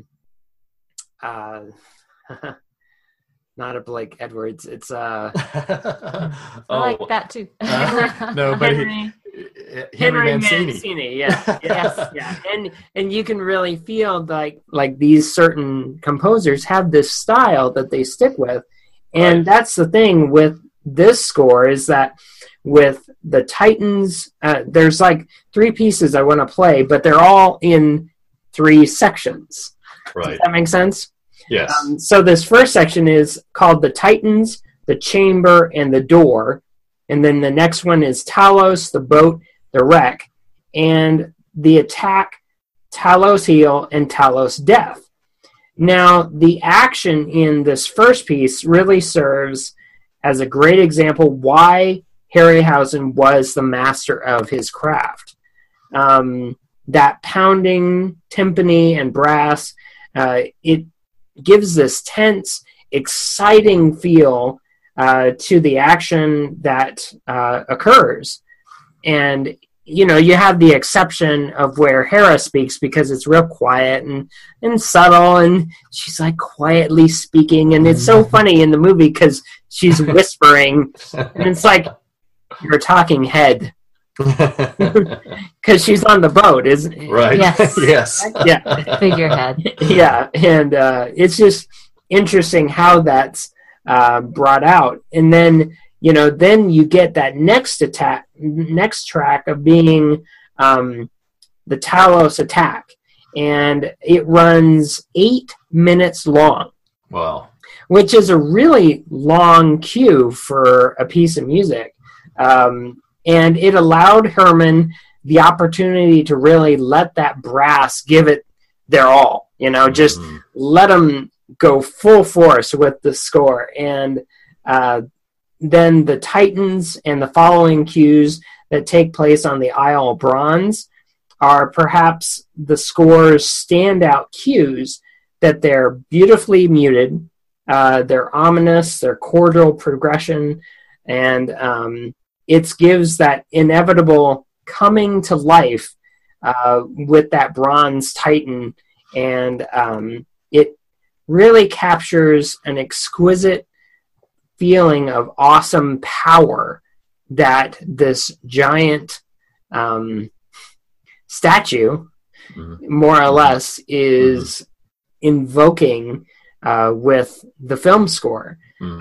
not a Blake Edwards. It's I like that too. No, but Henry Mancini. Yes. Yeah. And you can really feel like these certain composers have this style that they stick with. And that's the thing with this score, is that with the Titans, there's like 3 pieces I want to play, but they're all in 3 sections. Right. Does that make sense? Yes. So this first section is called the Titans, the Chamber, and the Door. And then the next one is Talos, the Boat, the Wreck, and the Attack, Talos Heel, and Talos Death. Now, the action in this first piece really serves as a great example why Harryhausen was the master of his craft. That pounding timpani and brass, it gives this tense, exciting feel to the action that occurs. And, you have the exception of where Hera speaks because it's real quiet and subtle, and she's like quietly speaking. And it's so funny in the movie because she's whispering, and it's like, you're a talking head. Because she's on the boat, isn't it? Right. Yes. Yes. Yeah. Figurehead. Yeah. And it's just interesting how that's brought out. And then, then you get that next track of being the Talos Attack. And it runs 8 minutes long. Wow. Which is a really long cue for a piece of music. And it allowed Herrmann the opportunity to really let that brass give it their all, just let them go full force with the score. And then the Titans and the following cues that take place on the Isle of Bronze are perhaps the score's standout cues, that they're beautifully muted, they're ominous, they're chordal progression, and it gives that inevitable coming to life with that bronze Titan, and it really captures an exquisite feeling of awesome power that this giant statue, more or less, is invoking with the film score.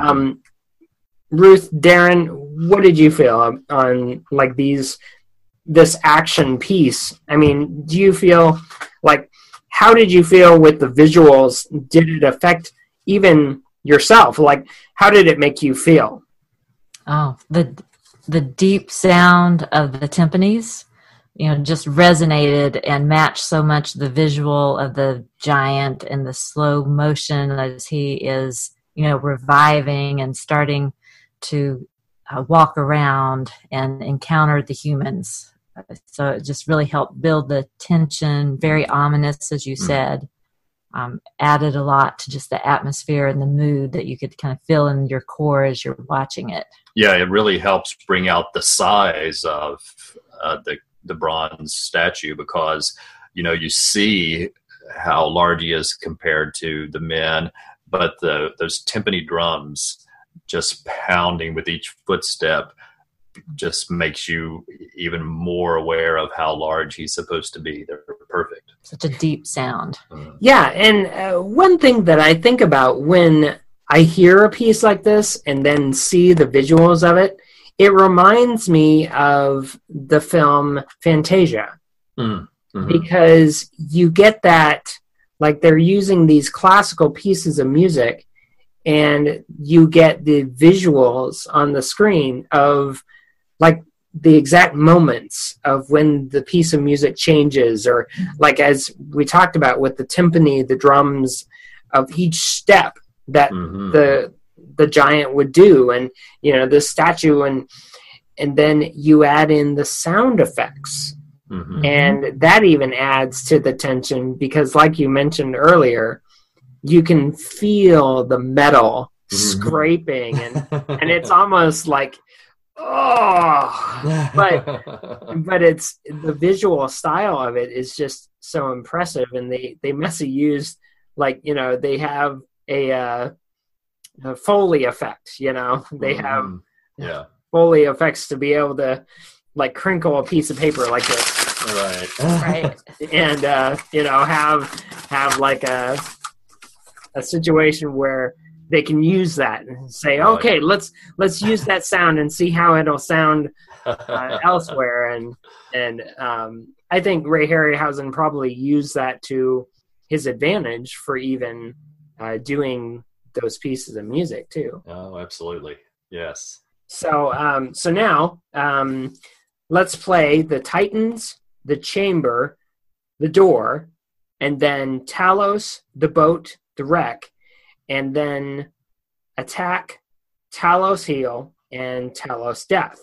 Ruth, Darren, what did you feel on like this action piece? I mean, do you feel like, how did you feel with the visuals? Did it affect even yourself? Like, how did it make you feel? Oh, the deep sound of the timpanis, just resonated and matched so much the visual of the giant and the slow motion as he is, reviving and starting to walk around and encounter the humans. So it just really helped build the tension, very ominous, as you said. Added a lot to just the atmosphere and the mood that you could kind of feel in your core as you're watching it. Yeah, it really helps bring out the size of the bronze statue, because, you see how large he is compared to the men, but those timpani drums just pounding with each footstep just makes you even more aware of how large he's supposed to be. They're perfect. Such a deep sound. Yeah, and one thing that I think about when I hear a piece like this and then see the visuals of it, it reminds me of the film Fantasia. Mm-hmm. Because you get that, like they're using these classical pieces of music and you get the visuals on the screen of like the exact moments of when the piece of music changes, or like as we talked about with the timpani, the drums of each step that the giant would do, and you know the statue, and then you add in the sound effects, and that even adds to the tension because, like you mentioned earlier, you can feel the metal scraping, and it's almost like but it's the visual style of it is just so impressive, and they must have used, like, you know, they have a Foley effect, you know, they have Foley effects to be able to like crinkle a piece of paper like this, right, and you know, have like a situation where they can use that and say, okay, let's use that sound and see how it'll sound elsewhere. And I think Ray Harryhausen probably used that to his advantage for even doing those pieces of music too. Oh, absolutely. Yes. So so now let's play the Titans, the Chamber, the Door, and then Talos, the Boat, the Wreck, and then Attack, Talos Heel, and Talos Death.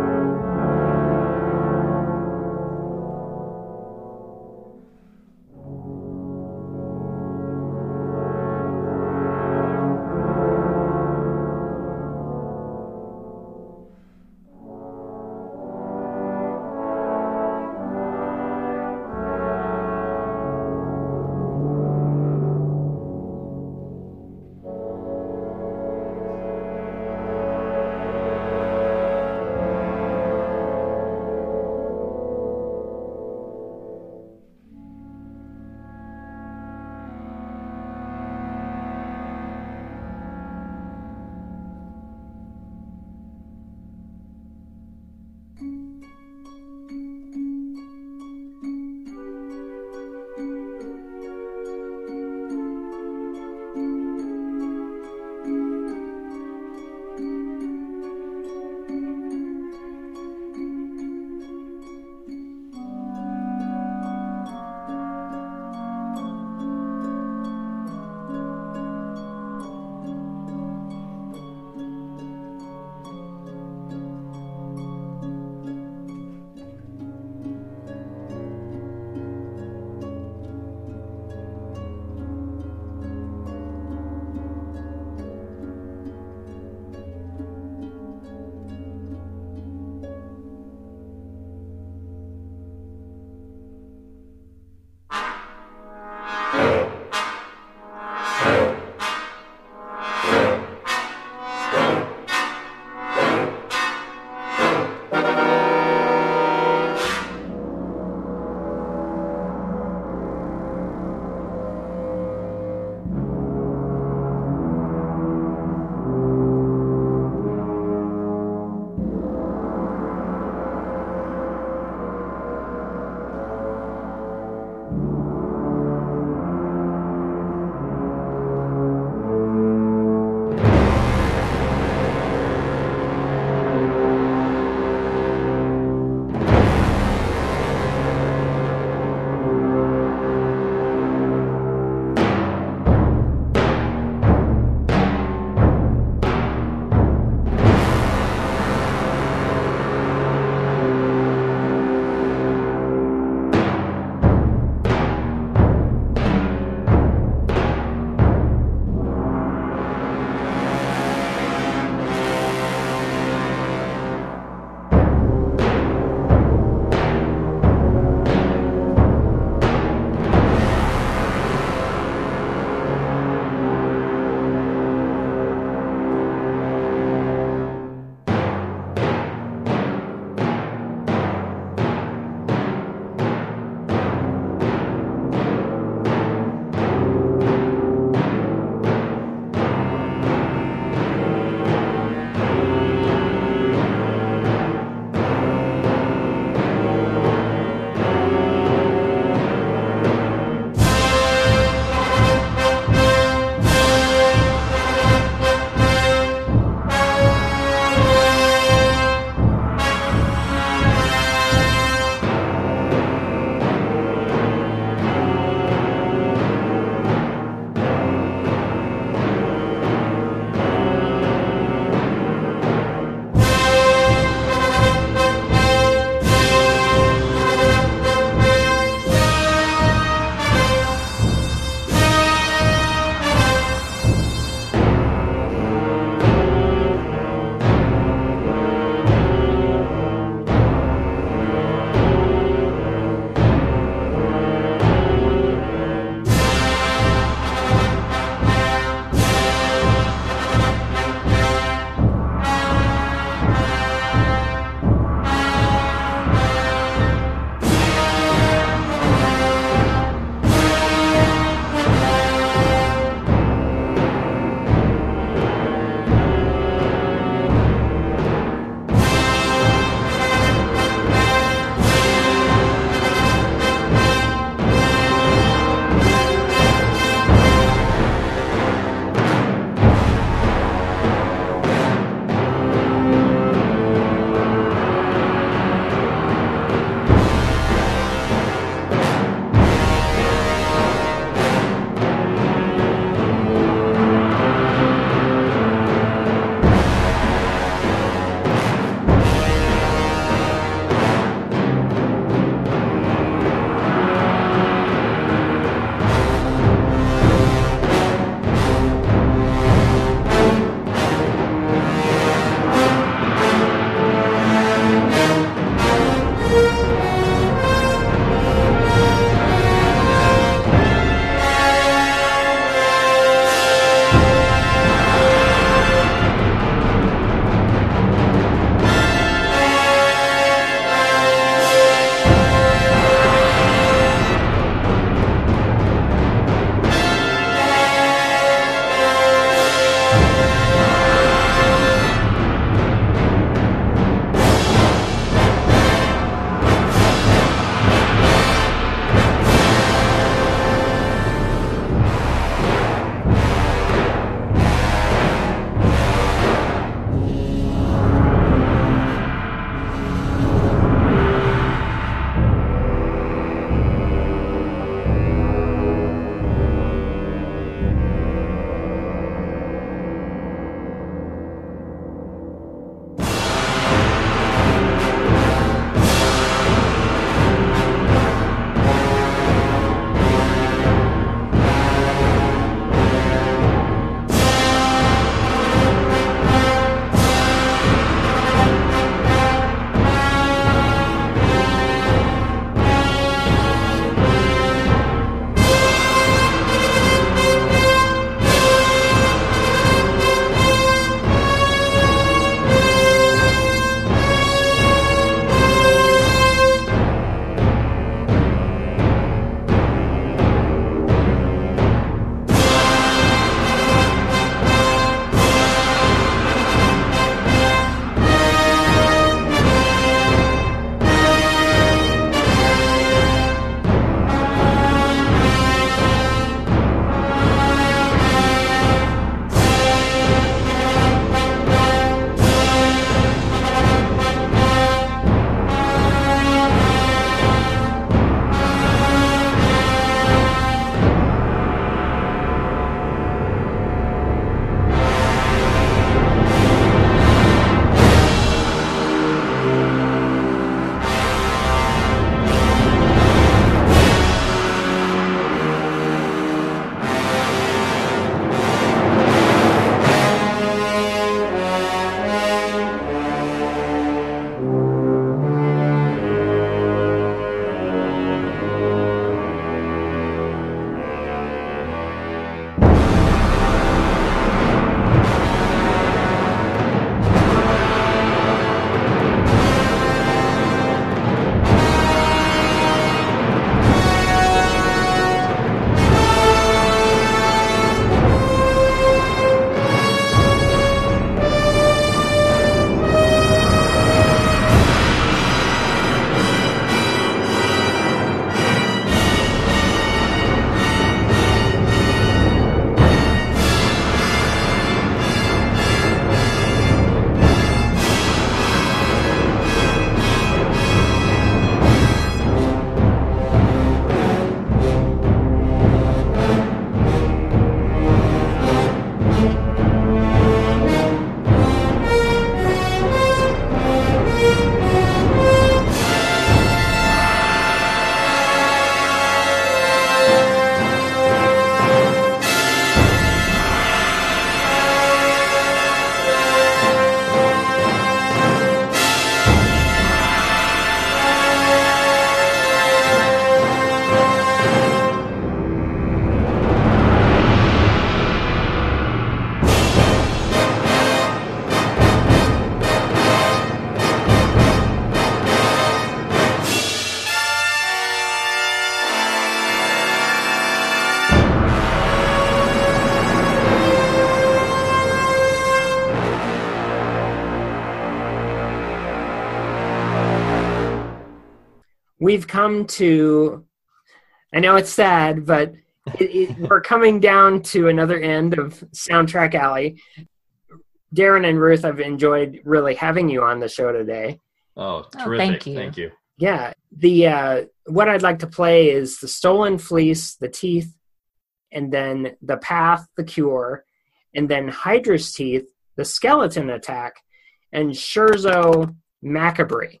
we've come to, I know it's sad, but we're coming down to another end of Soundtrack Alley. Darren and Ruth, I've enjoyed really having you on the show today. Oh, terrific. Thank you. Yeah. What I'd like to play is The Stolen Fleece, The Teeth, and then The Path, The Cure, and then Hydra's Teeth, The Skeleton Attack, and Scherzo Macabre.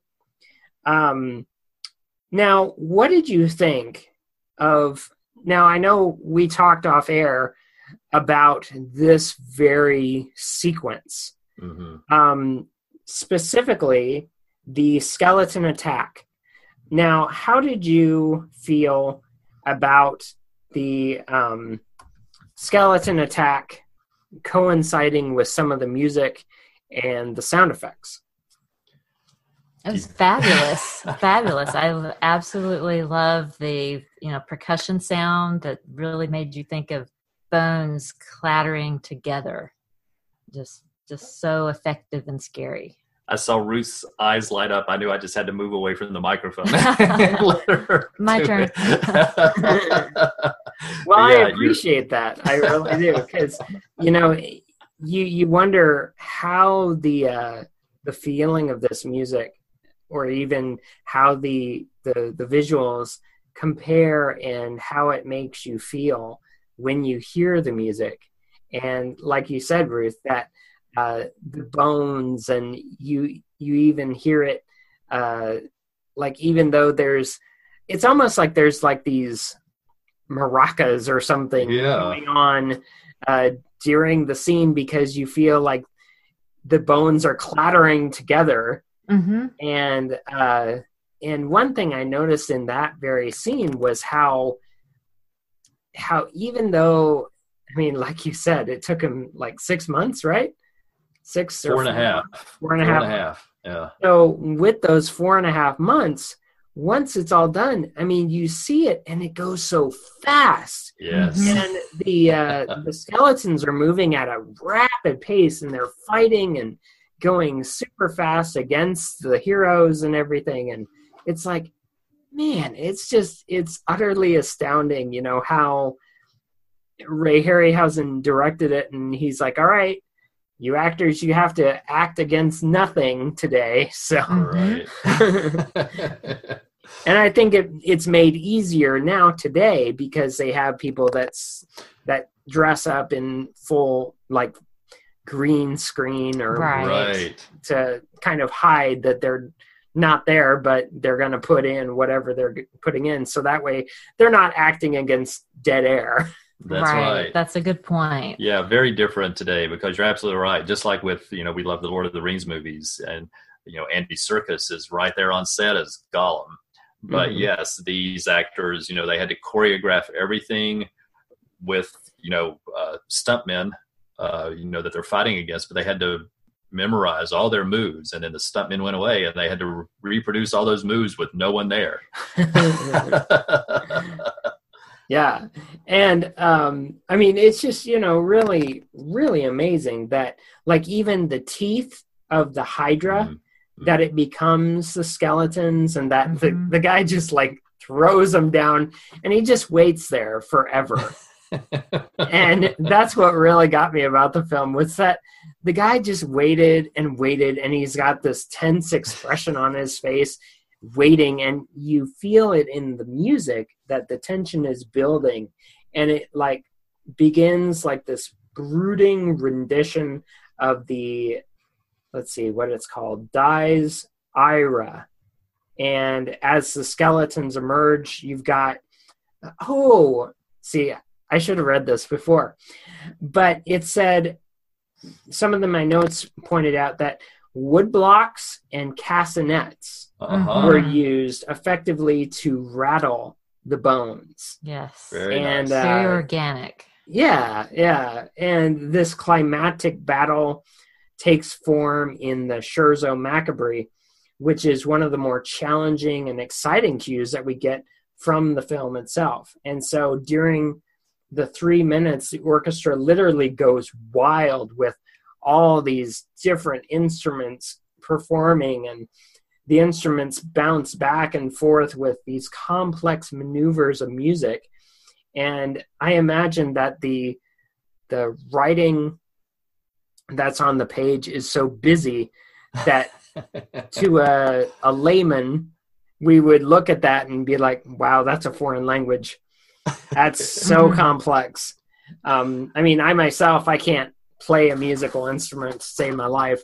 Now, what did you think of... Now, I know we talked off air about this very sequence. Mm-hmm. Specifically, the skeleton attack. Now, how did you feel about the skeleton attack coinciding with some of the music and the sound effects? It was fabulous. Fabulous. I absolutely love the, percussion sound that really made you think of bones clattering together. Just so effective and scary. I saw Ruth's eyes light up. I knew I just had to move away from the microphone. My turn. Well, I appreciate that. I really do, because you wonder how the feeling of this music, or even how the visuals compare and how it makes you feel when you hear the music. And like you said, Ruth, that the bones, and you even hear it, like, even though it's almost like there's like these maracas or something going on during the scene, because you feel like the bones are clattering together. Mm-hmm. And one thing I noticed in that very scene was how even though, I mean, like you said, it took him like 6 months, right? 6 or 4.5. 4.5. Yeah. So with those 4.5 months, once it's all done, I mean, you see it and it goes so fast. Yes. And the skeletons are moving at a rapid pace, and they're fighting and going super fast against the heroes and everything. And it's like, man, it's utterly astounding, how Ray Harryhausen directed it. And he's like, all right, you actors, you have to act against nothing today. So, right. And I think it's made easier now today, because they have people that dress up in full, like, green screen, or right, to kind of hide that they're not there, but they're going to put in whatever they're putting in, so that way they're not acting against dead air. That's right. That's a good point. Yeah, very different today, because you're absolutely right. Just like with, we love the Lord of the Rings movies, and Andy Serkis is right there on set as Gollum. But yes, these actors, they had to choreograph everything with, stuntmen, that they're fighting against, but they had to memorize all their moves, and then the stuntmen went away, and they had to reproduce all those moves with no one there. Yeah. And, I mean, it's just, really, really amazing that, like, even the teeth of the Hydra, that it becomes the skeletons, and that the guy just, like, throws them down, and he just waits there forever. And that's what really got me about the film, was that the guy just waited and waited, and he's got this tense expression on his face, waiting, and you feel it in the music that the tension is building, and it, like, begins like this brooding rendition of the, let's see what it's called, Dies Ira. And as the skeletons emerge, you've got, I should have read this before, but it said, some of my notes pointed out that wood blocks and castanets were used effectively to rattle the bones. Yes. Very nice. Very organic. Yeah. And this climactic battle takes form in the Scherzo Macabre, which is one of the more challenging and exciting cues that we get from the film itself. And so during the 3 minutes, the orchestra literally goes wild with all these different instruments performing, and the instruments bounce back and forth with these complex maneuvers of music. And I imagine that the writing that's on the page is so busy that to a layman, we would look at that and be like, wow, that's a foreign language. That's so complex. I mean, I myself, I can't play a musical instrument to save my life.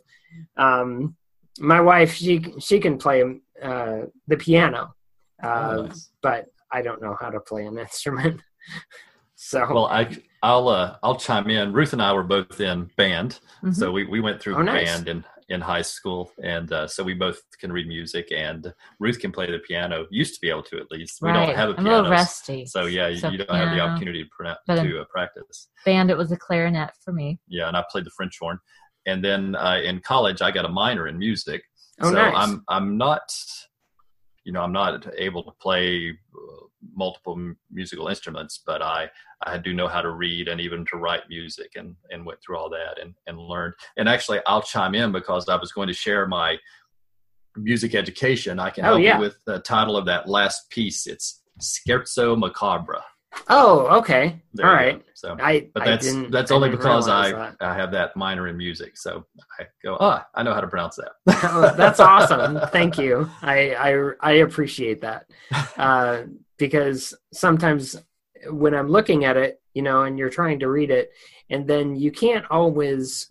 My wife, she can play the piano, Nice. but I don't know how to play an instrument. So, Well, I'll chime in. Ruth and I were both in band, so we went through nice. band in high school, and so we both can read music. And Ruth can play the piano. Used to be able to, at least. We don't have a I'm piano, a little rusty. so yeah, you don't have the piano, opportunity but to practice. band, it was a clarinet for me. Yeah, and I played the French horn. And then in college, I got a minor in music. Oh, so nice. I'm not able to play multiple musical instruments, but I do know how to read and even to write music, and went through all that and learned. And actually, I'll chime in because I was going to share my music education. I can help you with the title of that last piece. It's Scherzo Macabre. Oh, okay. There All you right. go. So, But that's only because I that. have that minor in music. So I go, I know how to pronounce that. Oh, that's awesome. Thank you. I appreciate that. Because sometimes when I'm looking at it, and you're trying to read it, and then you can't always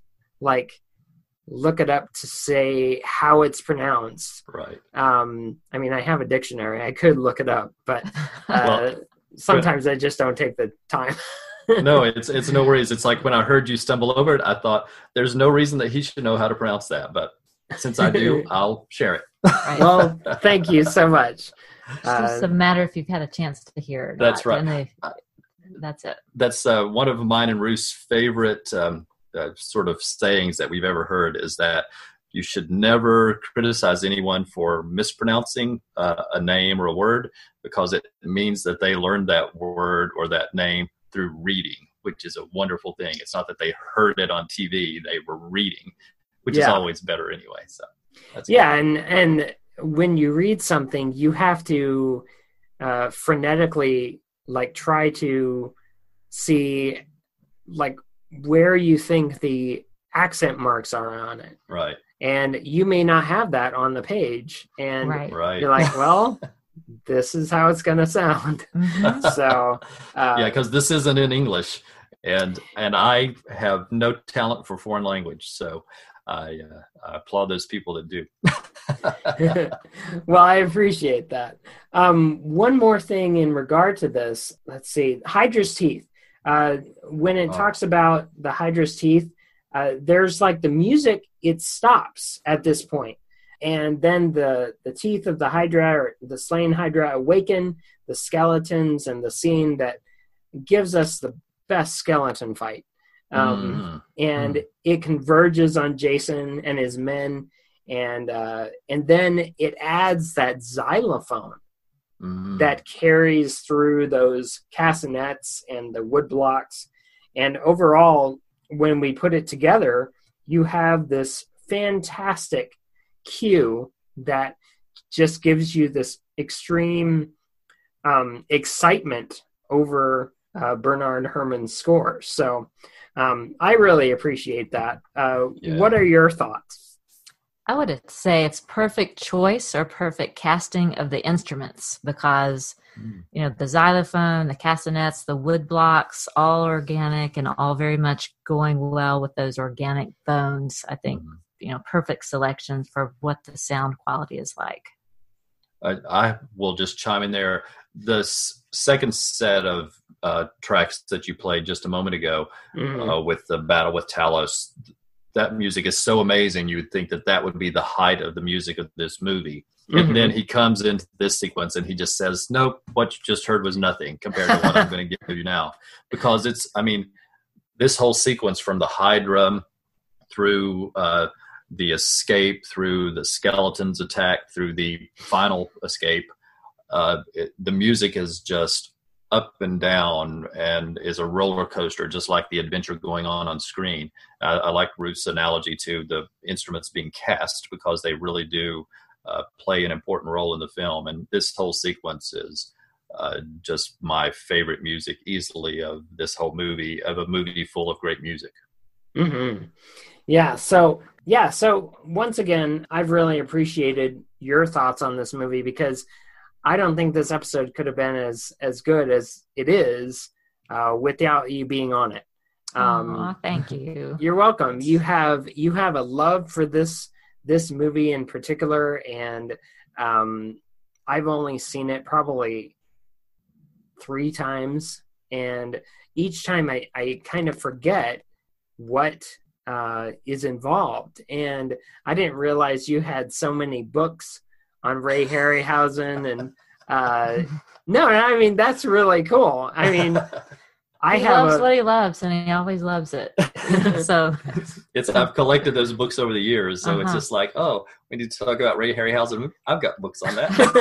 look it up to say how it's pronounced. Right. I mean, I have a dictionary. I could look it up, but sometimes I just don't take the time. No, it's no worries. It's like when I heard you stumble over it, I thought there's no reason that he should know how to pronounce that. But since I do, I'll share it. Right. Well, thank you so much. It's just a matter if you've had a chance to hear it. That's right. That's it. That's one of mine and Ruth's favorite sort of sayings that we've ever heard, is that you should never criticize anyone for mispronouncing a name or a word, because it means that they learned that word or that name through reading, which is a wonderful thing. It's not that they heard it on TV, they were reading, which is always better anyway. So that's good. And when you read something, you have to frenetically try to see where you think the accent marks are on it. Right. And you may not have that on the page. And right. You're like, well, this is how it's going to sound. So, because this isn't in English, and I have no talent for foreign language. So I applaud those people that do. Well, I appreciate that. One more thing in regard to this, let's see, Hydra's teeth. When it talks about the Hydra's teeth, there's the music, it stops at this point. And then the teeth of the Hydra, or the slain Hydra, awaken the skeletons, and the scene that gives us the best skeleton fight. And it converges on Jason and his men, and then it adds that xylophone that carries through those castanets and the wood blocks. And overall, when we put it together, you have this fantastic cue that just gives you this extreme excitement over Bernard Herrmann's score. So I really appreciate that. What are your thoughts? I would say it's perfect choice or perfect casting of the instruments, because the xylophone, the castanets, the wood blocks, all organic and all very much going well with those organic bones. I think perfect selection for what the sound quality is like. I will just chime in there. The second set of tracks that you played just a moment ago with the battle with Talos, that music is so amazing. You would think that would be the height of the music of this movie. And then he comes into this sequence and he just says, nope, what you just heard was nothing compared to what I'm going to give you now. Because this whole sequence from the Hydra through the escape, through the skeletons attack, through the final escape, the music is just up and down and is a roller coaster, just like the adventure going on screen. I like Ruth's analogy to the instruments being cast, because they really do play an important role in the film. And this whole sequence is just my favorite music easily of this whole movie, of a movie full of great music. Mm-hmm. So once again, I've really appreciated your thoughts on this movie, because I don't think this episode could have been as good as it is without you being on it. Thank you. You're welcome. You have a love for this movie in particular, and I've only seen it probably 3 times, and each time I kind of forget what is involved. And I didn't realize you had so many books on Ray Harryhausen, and no, I mean, that's really cool. I mean, He loves what he loves, and he always loves it. So I've collected those books over the years, so it's just like, oh, we need to talk about Ray Harryhausen. I've got books on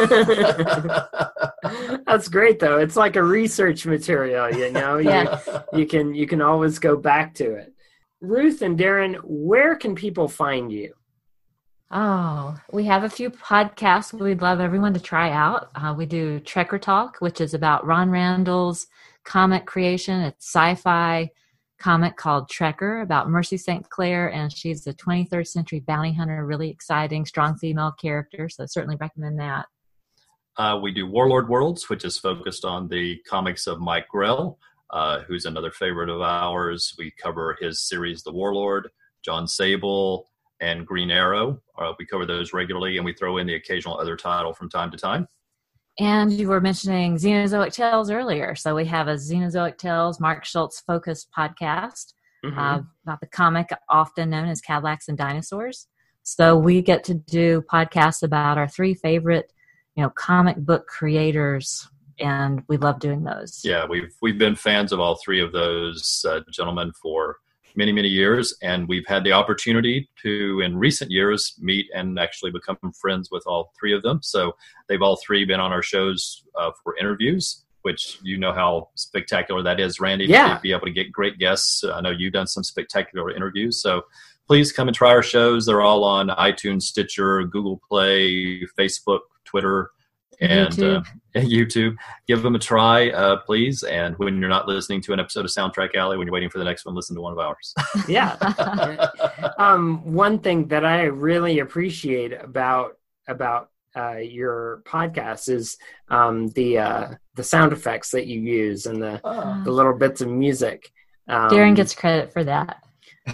that. That's great, though. It's like a research material, Yeah. You can always go back to it. Ruth and Darren, where can people find you? Oh, we have a few podcasts we'd love everyone to try out. We do Trekker Talk, which is about Ron Randall's comic creation. It's sci-fi comic called Trekker about Mercy St. Clair, and she's a 23rd century bounty hunter, really exciting, strong female character, so certainly recommend that. We do Warlord Worlds, which is focused on the comics of Mike Grell, who's another favorite of ours. We cover his series, The Warlord, John Sable, and Green Arrow. We cover those regularly, and we throw in the occasional other title from time to time. And you were mentioning Xenozoic Tales earlier. So we have a Xenozoic Tales, Mark Schultz focused podcast about the comic often known as Cadillacs and Dinosaurs. So we get to do podcasts about our 3 favorite, comic book creators, and we love doing those. Yeah, we've been fans of all 3 of those gentlemen for many, many years, and we've had the opportunity to, in recent years, meet and actually become friends with all 3 of them. So they've all 3 been on our shows for interviews, which you know how spectacular that is, Randy, to be able to get great guests. I know you've done some spectacular interviews, so please come and try our shows. They're all on iTunes, Stitcher, Google Play, Facebook, Twitter, and YouTube. Give them a try, please. And when you're not listening to an episode of Soundtrack Alley, when you're waiting for the next one, listen to one of ours. Yeah. One thing that I really appreciate about your podcast is the sound effects that you use and the little bits of music. Darren gets credit for that.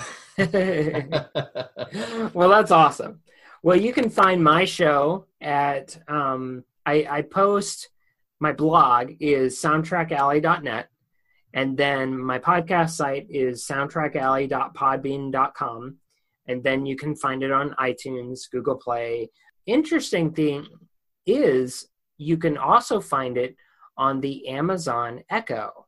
Well, that's awesome. Well, you can find my show at I post, my blog is soundtrackalley.net, and then my podcast site is soundtrackalley.podbean.com, and then you can find it on iTunes, Google Play. Interesting thing is you can also find it on the Amazon Echo.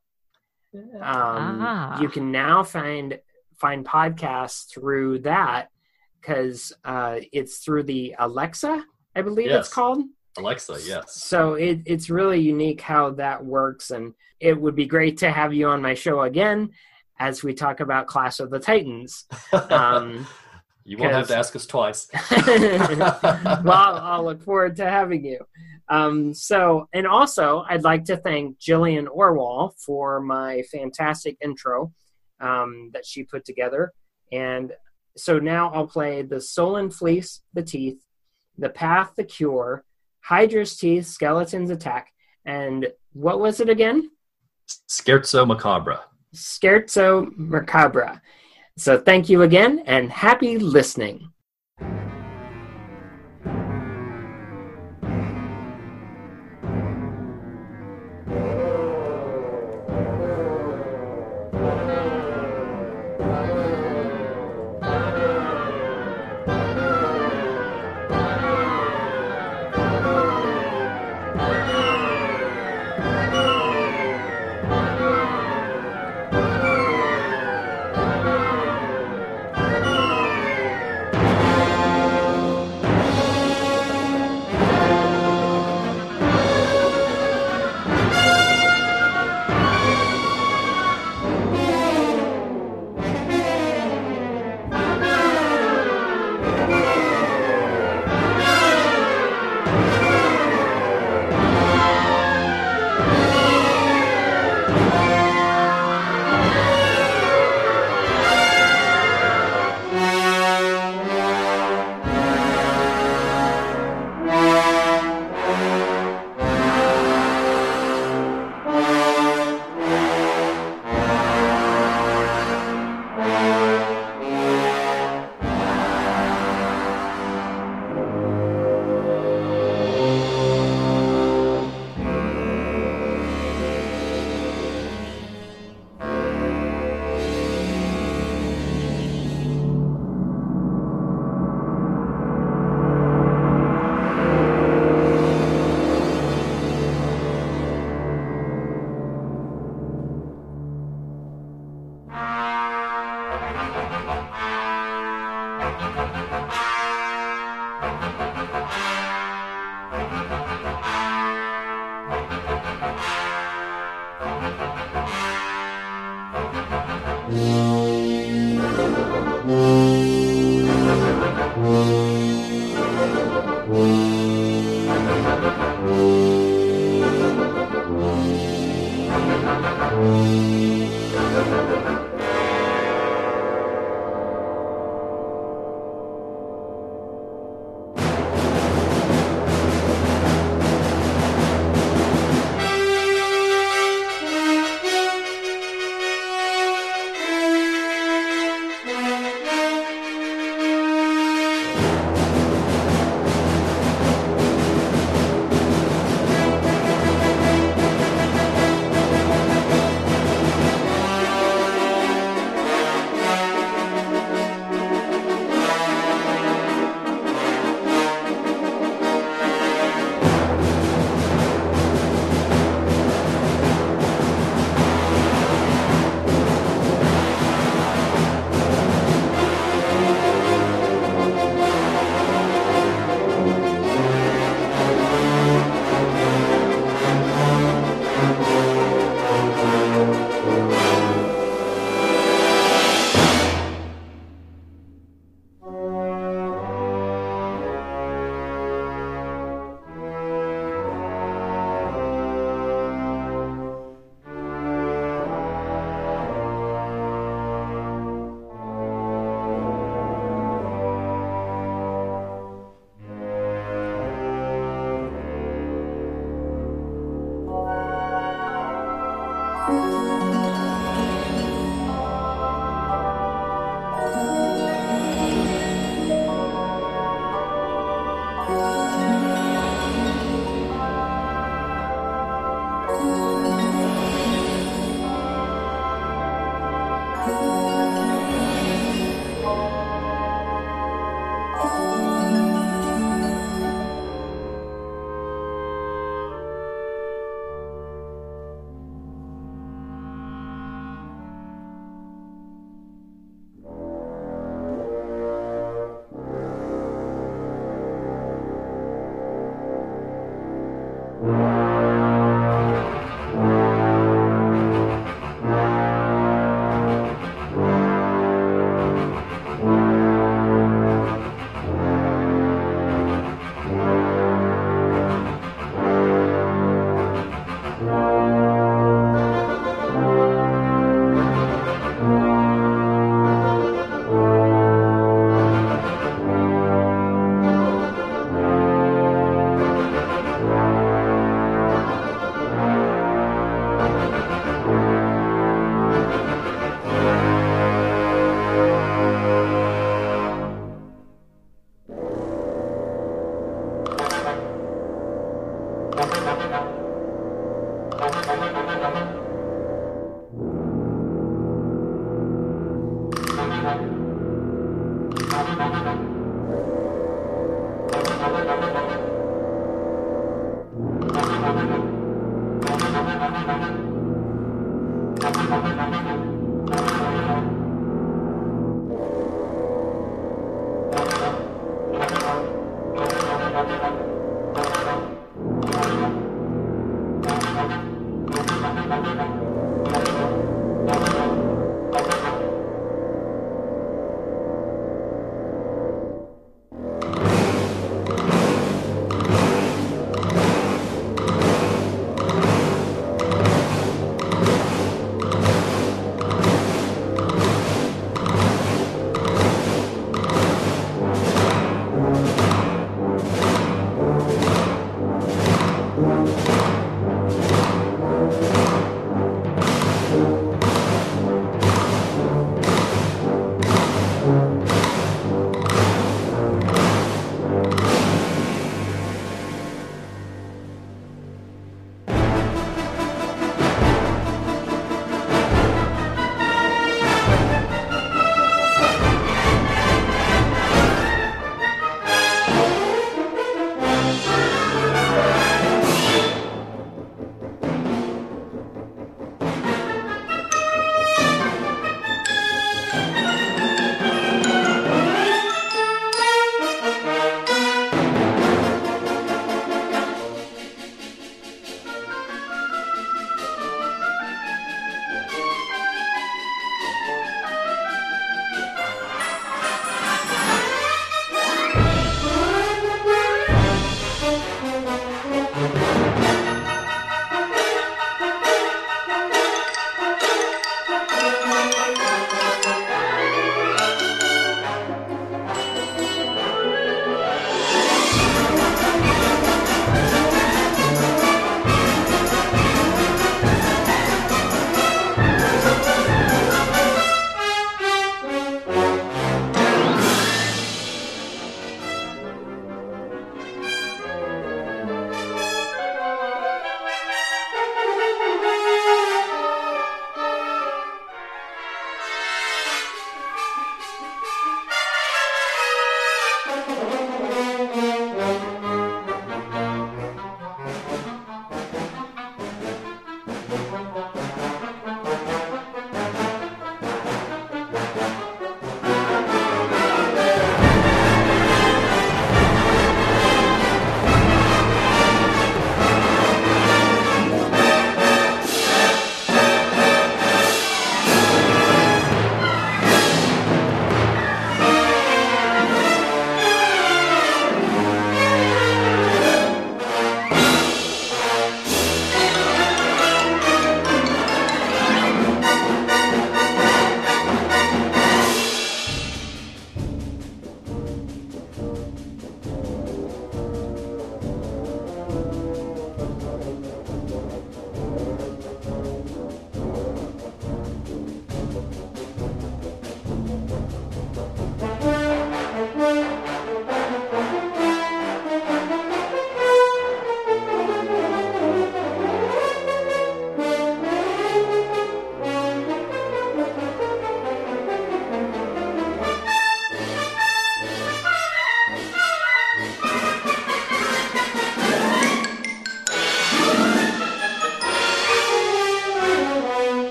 You can now find podcasts through that, because it's through the Alexa, I believe it's called. Alexa, yes. So it's really unique how that works, and it would be great to have you on my show again as we talk about Clash of the Titans. You won't have to ask us twice. Well, I'll look forward to having you. And also, I'd like to thank Jillian Orwell for my fantastic intro that she put together. And so now I'll play The Solon Fleece, The Teeth, The Path, The Cure, Hydra's Teeth, Skeleton's Attack, and what was it again? Scherzo Macabre. Scherzo Macabre. So thank you again, and happy listening.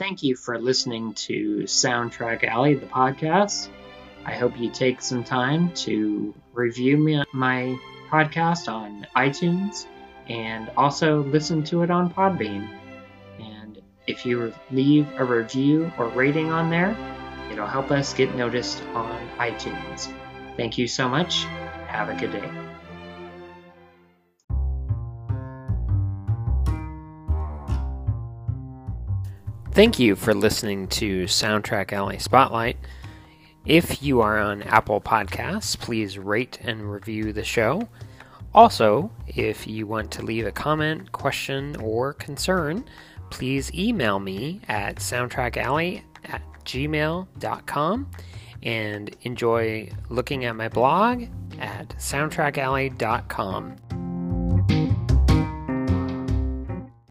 thank you for listening to Soundtrack Alley, the podcast. I hope you take some time to review my podcast on iTunes and also listen to it on Podbean. And if you leave a review or rating on there, it'll help us get noticed on iTunes. Thank you so much. Have a good day. Thank you for listening to Soundtrack Alley Spotlight. If you are on Apple Podcasts, please rate and review the show. Also, if you want to leave a comment, question, or concern, please email me at soundtrackalley@gmail.com and enjoy looking at my blog at soundtrackalley.com.